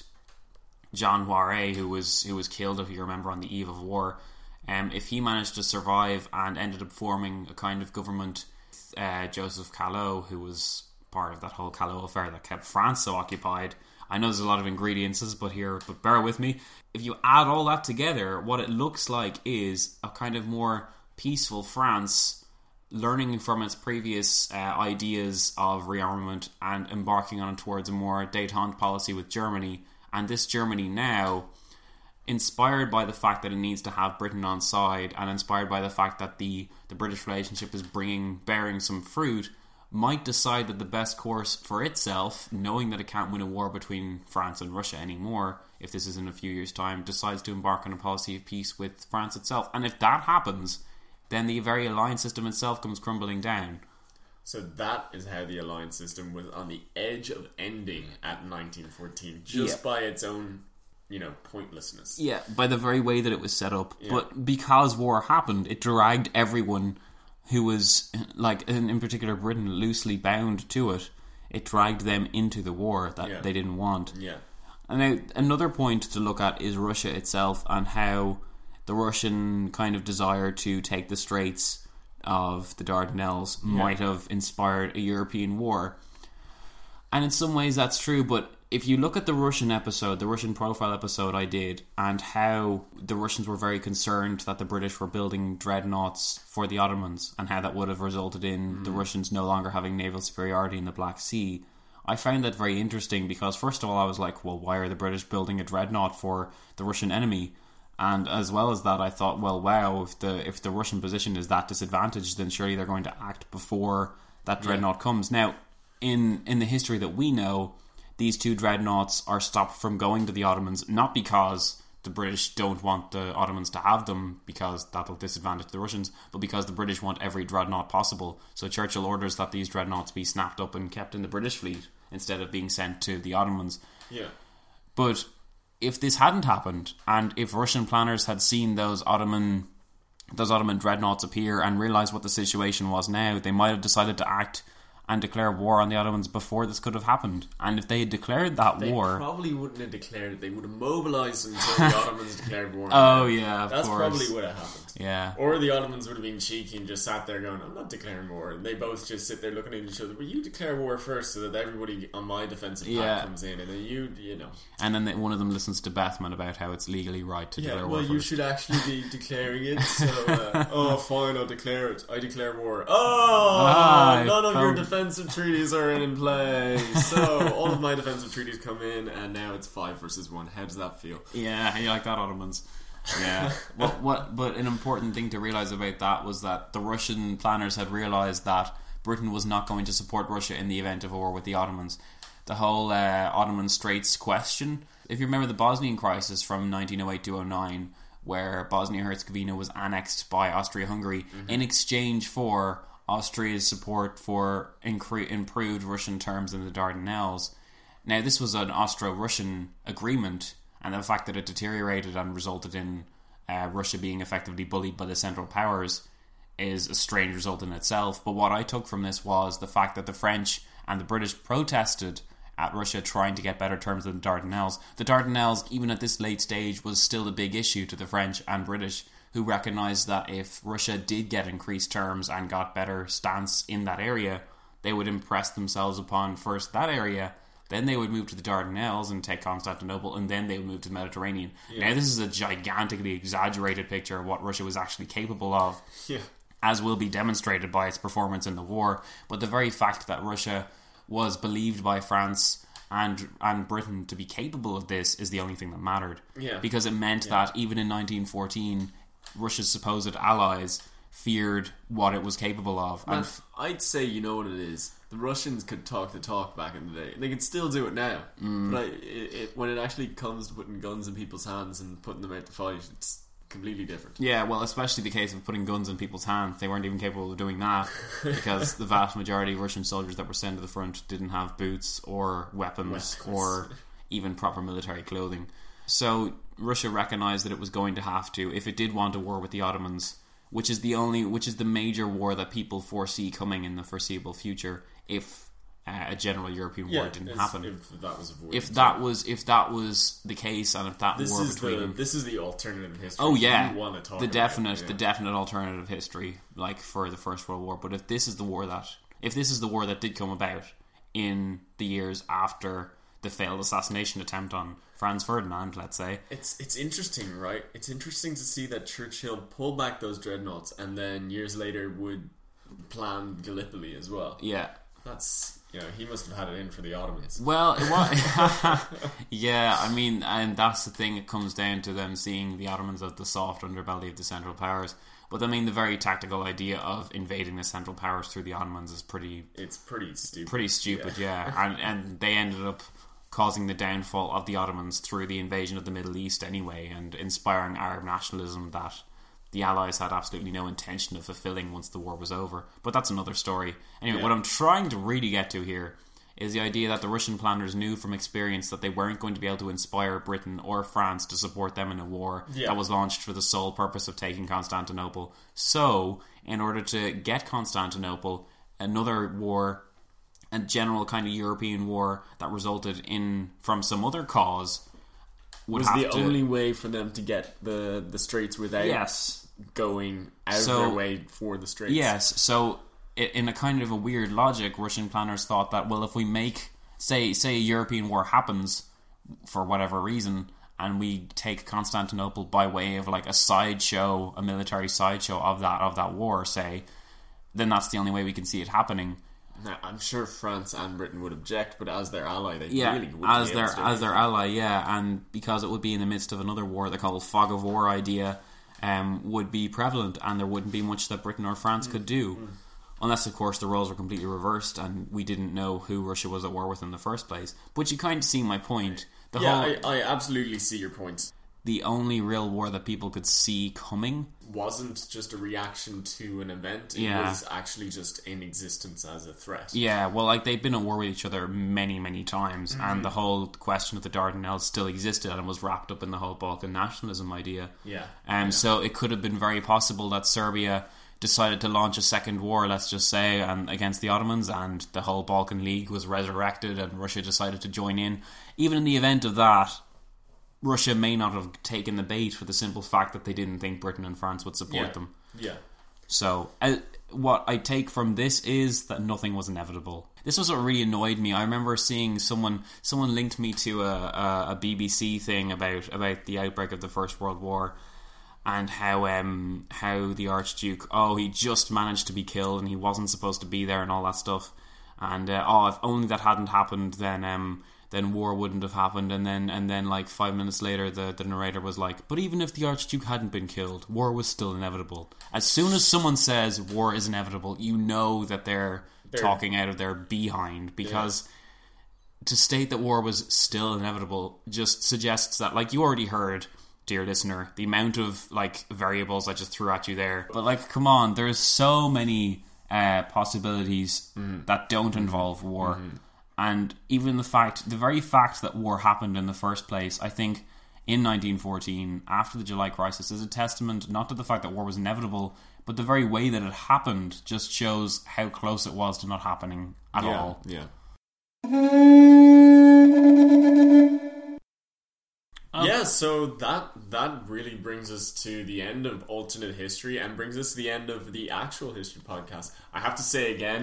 Jean Jaurès, who was who was killed, if you remember, on the eve of war, um, if he managed to survive and ended up forming a kind of government, uh, Joseph Callot, who was part of that whole Callot affair that kept France so occupied. I know there's a lot of ingredients, but here, but bear with me. If you add all that together, what it looks like is a kind of more peaceful France, learning from its previous uh, ideas of rearmament and embarking on towards a more détente policy with Germany. And this Germany now, inspired by the fact that it needs to have Britain on side, and inspired by the fact that the, the British relationship is bringing bearing some fruit, might decide that the best course for itself, knowing that it can't win a war between France and Russia anymore, if this is in a few years' time, decides to embark on a policy of peace with France itself. And if that happens, then the very alliance system itself comes crumbling down. So that is how the alliance system was on the edge of ending at nineteen fourteen, just Yeah. by its own, you know, pointlessness. Yeah, by the very way that it was set up. Yeah. But because war happened, it dragged everyone who was, like, in, in particular Britain, loosely bound to it. It dragged them into the war that Yeah. they didn't want. Yeah. And now, another point to look at is Russia itself, and how the Russian kind of desire to take the Straits of the Dardanelles Yeah. might have inspired a European war. And in some ways that's true, but if you look at the Russian episode, the Russian profile episode I did, and how the Russians were very concerned that the British were building dreadnoughts for the Ottomans, and how that would have resulted in mm. the Russians no longer having naval superiority in the Black Sea, I found that very interesting, because first of all I was like, well, why are the British building a dreadnought for the Russian enemy? And as well as that, I thought, well, wow, if the if the Russian position is that disadvantaged, then surely they're going to act before that dreadnought yeah. comes. Now, in in the history that we know, these two dreadnoughts are stopped from going to the Ottomans, not because the British don't want the Ottomans to have them, because that'll disadvantage the Russians, but because the British want every dreadnought possible. So Churchill orders that these dreadnoughts be snapped up and kept in the British fleet instead of being sent to the Ottomans. Yeah. But if this hadn't happened, and if Russian planners had seen those Ottoman those Ottoman dreadnoughts appear and realised what the situation was now, they might have decided to act and declare war on the Ottomans before this could have happened. And if they had declared that they war... They probably wouldn't have declared it. They would have mobilised until the Ottomans declared war on Oh, them. yeah, of That's course. probably what had happened. Yeah. Or the Ottomans would have been cheeky and just sat there going, I'm not declaring war. And they both just sit there looking at each other. Well, you declare war first so that everybody on my defensive pack Yeah. comes in. And then you, you know. And then they, one of them listens to Bethman about how it's legally right to Yeah, declare well, war you first. should actually be declaring it. So, uh, oh, fine, I'll declare it. I declare war. Oh, Ah, none of I your found- defensive treaties are in play. So, all of my defensive treaties come in, and now it's five versus one. How does that feel? Yeah, how you like that, Ottomans? Yeah. what, what, but an important thing to realise about that was that the Russian planners had realised that Britain was not going to support Russia in the event of a war with the Ottomans. The whole uh, Ottoman Straits question, if you remember the Bosnian crisis from nineteen oh eight to oh nine, where Bosnia-Herzegovina was annexed by Austria-Hungary mm-hmm. in exchange for Austria's support for incre- improved Russian terms in the Dardanelles. Now, this was an Austro-Russian agreement, and the fact that it deteriorated and resulted in uh, Russia being effectively bullied by the Central Powers is a strange result in itself. But what I took from this was the fact that the French and the British protested at Russia trying to get better terms than the Dardanelles. The Dardanelles, even at this late stage, was still a big issue to the French and British, who recognised that if Russia did get increased terms and got better stance in that area, they would impress themselves upon first that area, then they would move to the Dardanelles and take Constantinople, and then they would move to the Mediterranean. Yeah. Now, this is a gigantically exaggerated picture of what Russia was actually capable of, yeah. as will be demonstrated by its performance in the war. But the very fact that Russia was believed by France and and Britain to be capable of this is the only thing that mattered. Yeah. Because it meant yeah. that even in nineteen fourteen, Russia's supposed allies feared what it was capable of. Man, and f- I'd say, you know what it is? The Russians could talk the talk back in the day. They could still do it now. Mm. But I, it, it, when it actually comes to putting guns in people's hands and putting them out to fight, it's completely different. Yeah, well, especially the case of putting guns in people's hands. They weren't even capable of doing that because the vast majority of Russian soldiers that were sent to the front didn't have boots or weapons, weapons. or even proper military clothing. So Russia recognised that it was going to have to, if it did want a war with the Ottomans, which is the only, which is the major war that people foresee coming in the foreseeable future, if uh, a general European yeah, war didn't happen. If that was avoided. If that was, if that was the case, and if that this war is between, the, this is the alternative history. Oh yeah, you want to talk the about definite, it, yeah. the definite alternative history, like for the First World War. But if this is the war that, if this is the war that did come about in the years after the failed assassination attempt on Franz Ferdinand, let's say, it's it's interesting, right? It's interesting to see that Churchill pulled back those dreadnoughts, and then years later would plan Gallipoli as well. Yeah, that's, you know, he must have had it in for the Ottomans. Well, it was, yeah, I mean, and that's the thing. It comes down to them seeing the Ottomans as the soft underbelly of the Central Powers. But I mean, the very tactical idea of invading the Central Powers through the Ottomans is pretty. It's pretty stupid. Pretty stupid, yeah. yeah. And and they ended up causing the downfall of the Ottomans through the invasion of the Middle East anyway, and inspiring Arab nationalism that the Allies had absolutely no intention of fulfilling once the war was over. But that's another story. Anyway, yeah. What I'm trying to really get to here is the idea that the Russian planners knew from experience that they weren't going to be able to inspire Britain or France to support them in a war yeah. that was launched for the sole purpose of taking Constantinople. So, in order to get Constantinople, another war, a general kind of European war that resulted in from some other cause, would was have the to, only way for them to get the the Straits without yes. going out so, of their way for the Straits. Yes, so in a kind of a weird logic, Russian planners thought that, well, if we make, say, say a European war happens for whatever reason, and we take Constantinople by way of like a sideshow, a military sideshow of that of that war, say, then that's the only way we can see it happening. Now, I'm sure France and Britain would object, but as their ally, they yeah, really would. as their as their ally, yeah, and because it would be in the midst of another war, the whole fog of war idea um, would be prevalent, and there wouldn't be much that Britain or France mm. could do. Mm. Unless, of course, the roles were completely reversed and we didn't know who Russia was at war with in the first place. But you kind of see my point. The yeah, whole, I, I absolutely see your point. The only real war that people could see coming wasn't just a reaction to an event. It yeah. was actually just in existence as a threat. Yeah, well, like, they'd been at war with each other many, many times. Mm-hmm. And the whole question of the Dardanelles still existed and was wrapped up in the whole Balkan nationalism idea. Yeah. Um, yeah. So it could have been very possible that Serbia decided to launch a second war, let's just say, and against the Ottomans, and the whole Balkan League was resurrected and Russia decided to join in. Even in the event of that, Russia may not have taken the bait for the simple fact that they didn't think Britain and France would support yeah. them. Yeah. So, uh, what I take from this is that nothing was inevitable. This was what really annoyed me. I remember seeing someone someone linked me to a, a, a B B C thing about, about the outbreak of the First World War, and how um how the Archduke, oh, he just managed to be killed and he wasn't supposed to be there and all that stuff. And uh, oh, if only that hadn't happened, then um then war wouldn't have happened. And then and then like five minutes later, the, the narrator was like, but even if the Archduke hadn't been killed, war was still inevitable. As soon as someone says war is inevitable, you know that they're, they're talking out of their behind, because yeah. to state that war was still inevitable just suggests that, like you already heard, dear listener, the amount of like variables I just threw at you there. But like, come on, there's so many uh, possibilities mm. that don't involve war. Mm-hmm. And even the fact, the very fact that war happened in the first place, I think in nineteen fourteen, after the July crisis, is a testament not to the fact that war was inevitable, but the very way that it happened just shows how close it was to not happening at yeah, all. Yeah. Um, yeah, so that that really brings us to the end of alternate history and brings us to the end of the actual history podcast. I have to say again,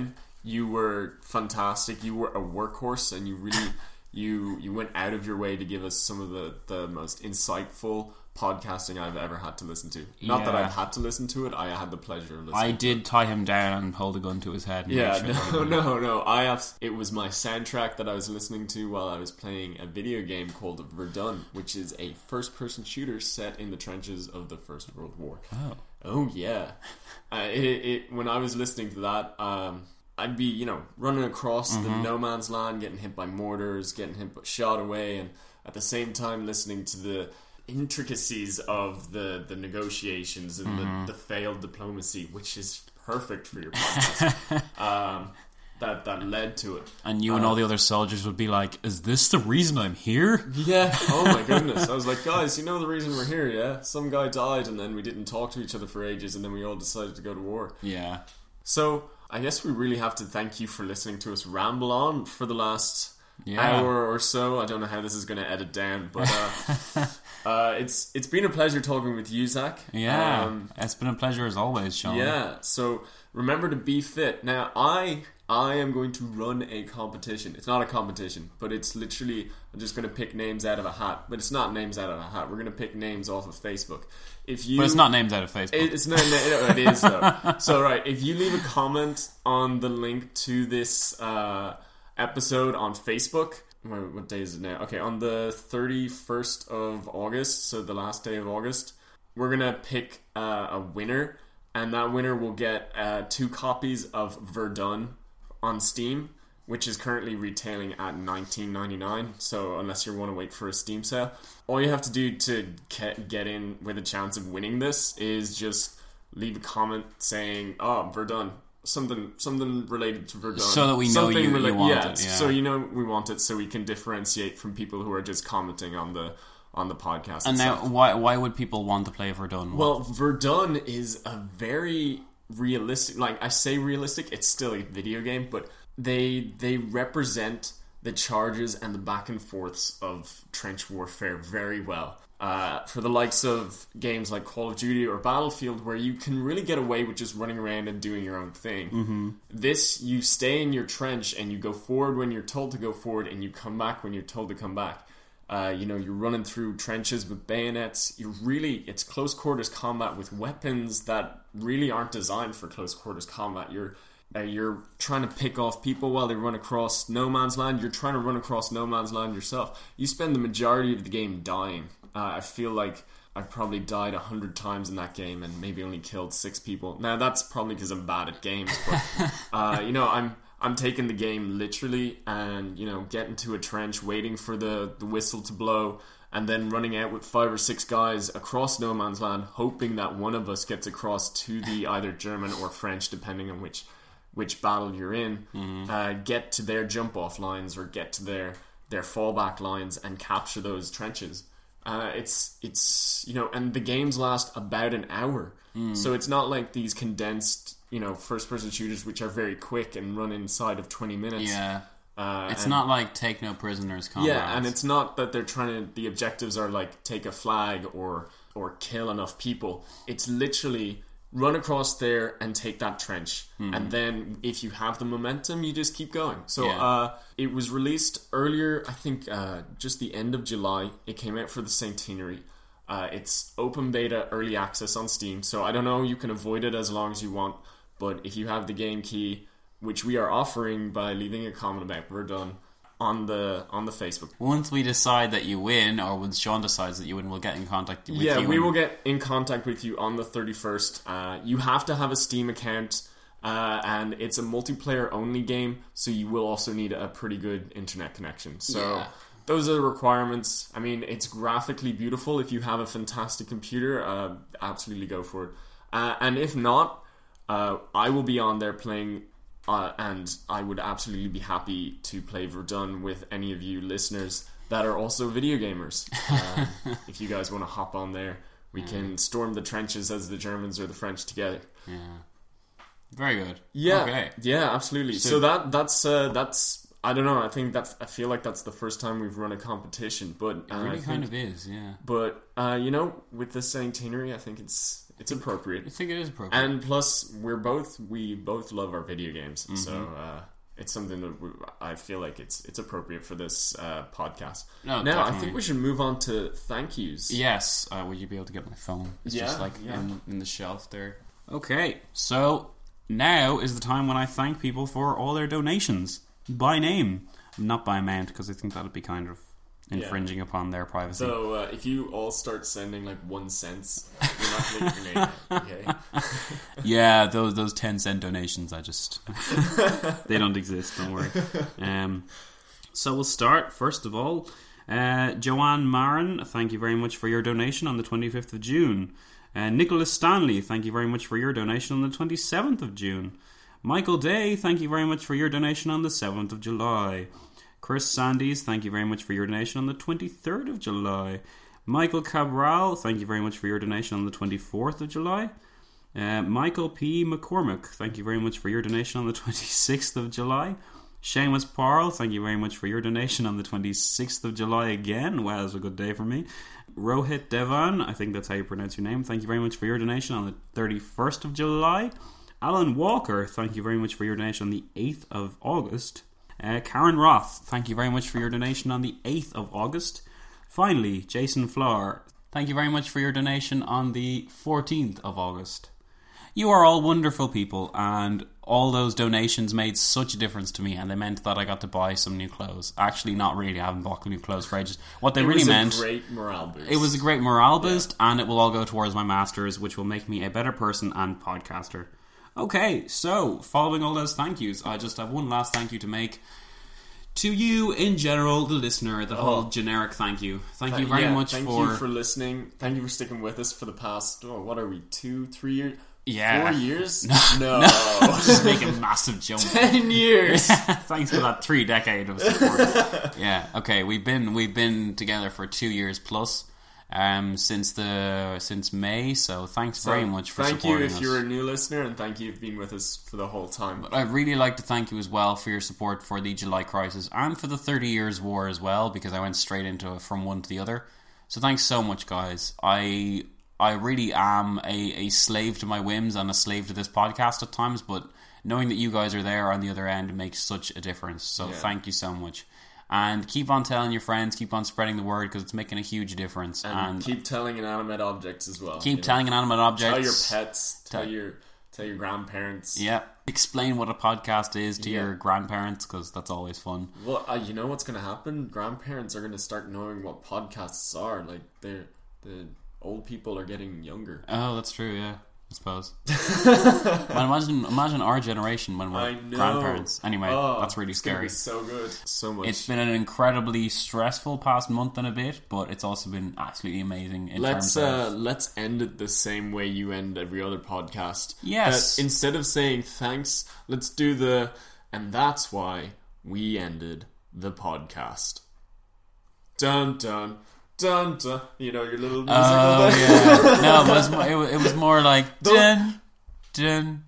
You were fantastic. You were a workhorse, and you really you you went out of your way to give us some of the, the most insightful podcasting I've ever had to listen to. Not Yeah. that I've had to listen to it. I had the pleasure of listening. I to did it. tie him down and hold a gun to his head. And Yeah, make sure no, no, no. I have. It was my soundtrack that I was listening to while I was playing a video game called Verdun, which is a first-person shooter set in the trenches of the First World War. Oh, Oh yeah. Uh, it, it when I was listening to that, um, I'd be you know running across Mm-hmm. the no man's land, getting hit by mortars, getting hit, shot away, and at the same time listening to the intricacies of the, the negotiations and Mm-hmm. the, the failed diplomacy, which is perfect for your podcast. um, that that led to it. and you and Uh, all the other soldiers would be like, "Is this the reason I'm here?" Yeah. Oh my goodness. I was like, guys, you know the reason we're here, yeah? Some guy died, and then we didn't talk to each other for ages, and then we all decided to go to war. Yeah. So I guess we really have to thank you for listening to us ramble on for the last Yeah. hour or so. I don't know how this is going to edit down, but uh, uh, it's it's been a pleasure talking with you, Zach. Yeah. Um, It's been a pleasure as always, Sean. yeah. So remember to be fit. Now I I am going to run a competition. It's not a competition, but it's literally I'm just going to pick names out of a hat. But it's not names out of a hat. We're going to pick names off of Facebook. If you But it's not names out of Facebook. It- It's no, no, it is though. So right, if you leave a comment on the link to this uh, episode on Facebook, what, what day is it now? Okay, on the thirty-first of August, so the last day of August, we're gonna pick uh, a winner, and that winner will get uh, two copies of Verdun on Steam, which is currently retailing at nineteen ninety-nine. So unless you want to wait for a Steam sale, all you have to do to ke- get in with a chance of winning this is just leave a comment saying, "Oh, Verdun." Something, something related to Verdun, So that we know Something you- you want yeah, it, yeah. So you know we want it, so we can differentiate from people who are just commenting on the on the podcast. and now, itself. why why would people want to play Verdun? Well, Verdun is a very realistic. Like I say, realistic. It's still a video game, but they they represent the charges and the back and forths of trench warfare very well. Uh, for the likes of games like Call of Duty or Battlefield, where you can really get away with just running around and doing your own thing. Mm-hmm. This, you stay in your trench and you go forward when you're told to go forward, and you come back when you're told to come back. Uh, you know, you're running through trenches with bayonets. You're really, it's close quarters combat with weapons that really aren't designed for close quarters combat. You're uh, you're trying to pick off people while they run across no man's land. You're trying to run across no man's land yourself. You spend the majority of the game dying. Uh, I feel like I've probably died a hundred times in that game and maybe only killed six people. Now that's probably because I'm bad at games, but uh, you know, I'm I'm taking the game literally, and you know, getting to a trench, waiting for the, the whistle to blow, and then running out with five or six guys across no man's land, hoping that one of us gets across to the either German or French, depending on which which battle you're in, mm-hmm. uh, get to their jump off lines or get to their their fallback lines and capture those trenches. Uh, it's it's you know, and the games last about an hour, mm. so it's not like these condensed, you know, first person shooters which are very quick and run inside of twenty minutes. Yeah, uh, it's and, not like take no prisoners combat. Yeah, and it's not that they're trying to. The objectives are like take a flag or or kill enough people. It's literally run across there and take that trench, mm. and then if you have the momentum, you just keep going. So yeah. uh, it was released earlier, I think, uh, just the end of July. It came out for the Centenary. Uh, it's open beta, early access on Steam. So I don't know, you can avoid it as long as you want. But if you have the game key, which we are offering by leaving a comment about Verdun on the on the Facebook. Once we decide that you win, or once Sean decides that you win, we'll get in contact with yeah, you. Yeah, we and... will get in contact with you on the thirty-first. Uh, you have to have a Steam account, uh, and it's a multiplayer only game, so you will also need a pretty good internet connection. So yeah. those are the requirements. I mean, it's graphically beautiful. If you have a fantastic computer, uh, absolutely go for it. Uh, and if not, uh, I will be on there playing. Uh, and I would absolutely be happy to play Verdun with any of you listeners that are also video gamers. Uh, if you guys want to hop on there, we yeah. can storm the trenches as the Germans or the French together. Yeah, very good. Yeah, okay. yeah, absolutely. So, so that that's uh, that's I don't know. I think that's. I feel like that's the first time we've run a competition, but uh, It really I kind think, of is, yeah. But uh, you know, with the centenary, I think it's it's appropriate. I think it is appropriate. And plus, we're both we both love our video games, Mm-hmm. so uh, it's something that we, I feel like it's it's appropriate for this uh, podcast. No, now, I definitely. think we should move on to thank yous. Yes, uh, would you be able to get my phone? It's Yeah, just like yeah. in, in the shelf there. Okay, so now is the time when I thank people for all their donations by name, not by amount, because I think that would be kind of infringing Yeah. upon their privacy. So uh, if you all start sending like one cent, you're not going to get your name out, okay? Yeah, those those ten cent donations, I just they don't exist. Don't worry. Um, so we'll start first of all. Uh, Joanne Marin, thank you very much for your donation on the twenty-fifth of June. Uh, Nicholas Stanley, thank you very much for your donation on the twenty-seventh of June. Michael Day, thank you very much for your donation on the seventh of July. Chris Sandys, thank you very much for your donation on the twenty-third of July. Michael Cabral, thank you very much for your donation on the twenty-fourth of July. Uh, Michael P. McCormick, thank you very much for your donation on the twenty-sixth of July. Seamus Parle, thank you very much for your donation on the twenty-sixth of July again. Wow, that's a good day for me. Rohit Devan, I think that's how you pronounce your name. Thank you very much for your donation on the thirty-first of July. Alan Walker, thank you very much for your donation on the eighth of August. Uh, Karen Roth, thank you very much for your donation on the eighth of August. Finally, Jason Flower, thank you very much for your donation on the fourteenth of August. You are all wonderful people, and all those donations made such a difference to me, and they meant that I got to buy some new clothes. Actually, not really. I haven't bought new clothes for ages. What they It really was meant... a great morale boost. It was a great morale boost, and it will all go towards my masters, which will make me a better person and podcaster. Okay, so, following all those thank yous, I just have one last thank you to make to you in general, the listener, the whole generic thank you. Thank you very yeah, much thank for... you for listening. Thank you for sticking with us for the past, oh, what are we, two, three years? Yeah. Four years? No. No. Just make a massive jump. Ten years! Thanks for that three decade of support. Yeah, okay, we've been we've been together for two years plus, um, since the since May. So thanks So, very much for thank supporting you if us. you're a new listener, and thank you for being with us for the whole time. I'd really like to thank you as well for your support for the July Crisis and for the thirty Years War as well, because I went straight into it from one to the other. So thanks so much, guys. I I really am a, a slave to my whims and a slave to this podcast at times, but knowing that you guys are there on the other end makes such a difference. So Yeah. thank you so much. And keep on telling your friends, keep on spreading the word, because it's making a huge difference. And, And, keep telling inanimate objects as well. keep you know. telling inanimate objects. Tell your pets, tell Tell- your tell your grandparents. Yeah. Explain what a podcast is to Yeah. your grandparents, because that's always fun. Well, uh, you know what's going to happen? Grandparents are going to start knowing what podcasts are. Like, they're the old people are getting younger. Oh, that's true, yeah. I suppose. Well, imagine, imagine our generation when I we're know. grandparents. Anyway, Oh, that's really it's gonna scary. be so good, so much. It's been an incredibly stressful past month and a bit, but it's also been absolutely amazing in Let's terms uh, of... let's end it the same way you end every other podcast. Yes. Uh, instead of saying thanks, let's do the and that's why we ended the podcast. Dun dun dun dun. You know your little musical. Oh, there? yeah. No, it was, more, it, wa- it was more like... Dun, dun,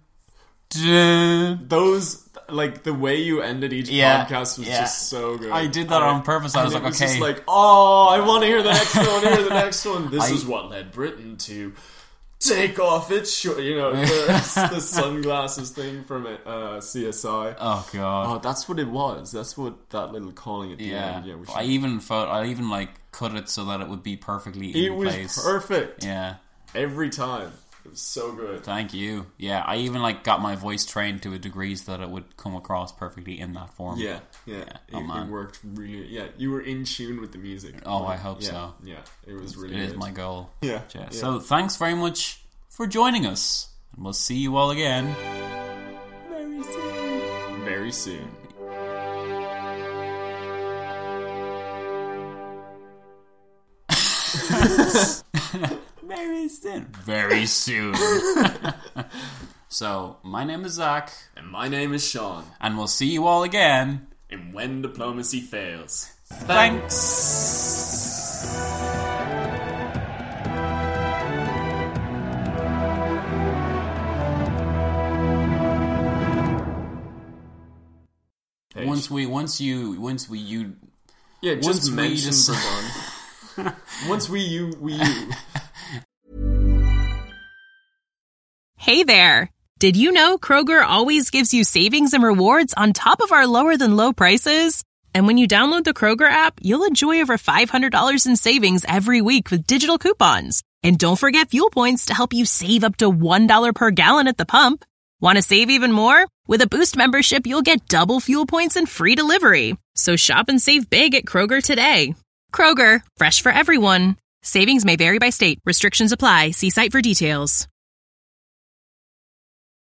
dun. Those, like the way you ended each Yeah, podcast was yeah. just so good. I did that on purpose. I and was it like, was okay. just like, oh, I want to hear the next one. I want to hear the next one. This I- is what led Britain to take off its short, you know, the, the sunglasses thing from it, uh, C S I. Oh, God. Oh, that's what it was. That's what that little calling at the Yeah, end. Yeah, we should. I even felt I even like cut it so that it would be perfectly in it was place. perfect Yeah, every time. It was so good. thank you. Yeah, I even like got my voice trained to a degree so that it would come across perfectly in that form. Yeah, yeah, Oh, it, man. it worked really. Yeah, you were in tune with the music. Oh, Like, I hope yeah, so. Yeah, it was really. It is good. my goal. Yeah, Yeah. yeah. So thanks very much for joining us, and we'll see you all again very soon. Very soon. Very soon. Very soon. So, my name is Zach, And my name is Sean. and we'll see you all again. And when diplomacy fails. Thanks. Page. Once once we once you once we you yeah just once mention we Verdun. Once we you we you. Hey there! Did you know Kroger always gives you savings and rewards on top of our lower-than-low prices? And when you download the Kroger app, you'll enjoy over five hundred dollars in savings every week with digital coupons. And don't forget fuel points to help you save up to one dollar per gallon at the pump. Want to save even more? With a Boost membership, you'll get double fuel points and free delivery. So shop and save big at Kroger today. Kroger, fresh for everyone. Savings may vary by state. Restrictions apply. See site for details.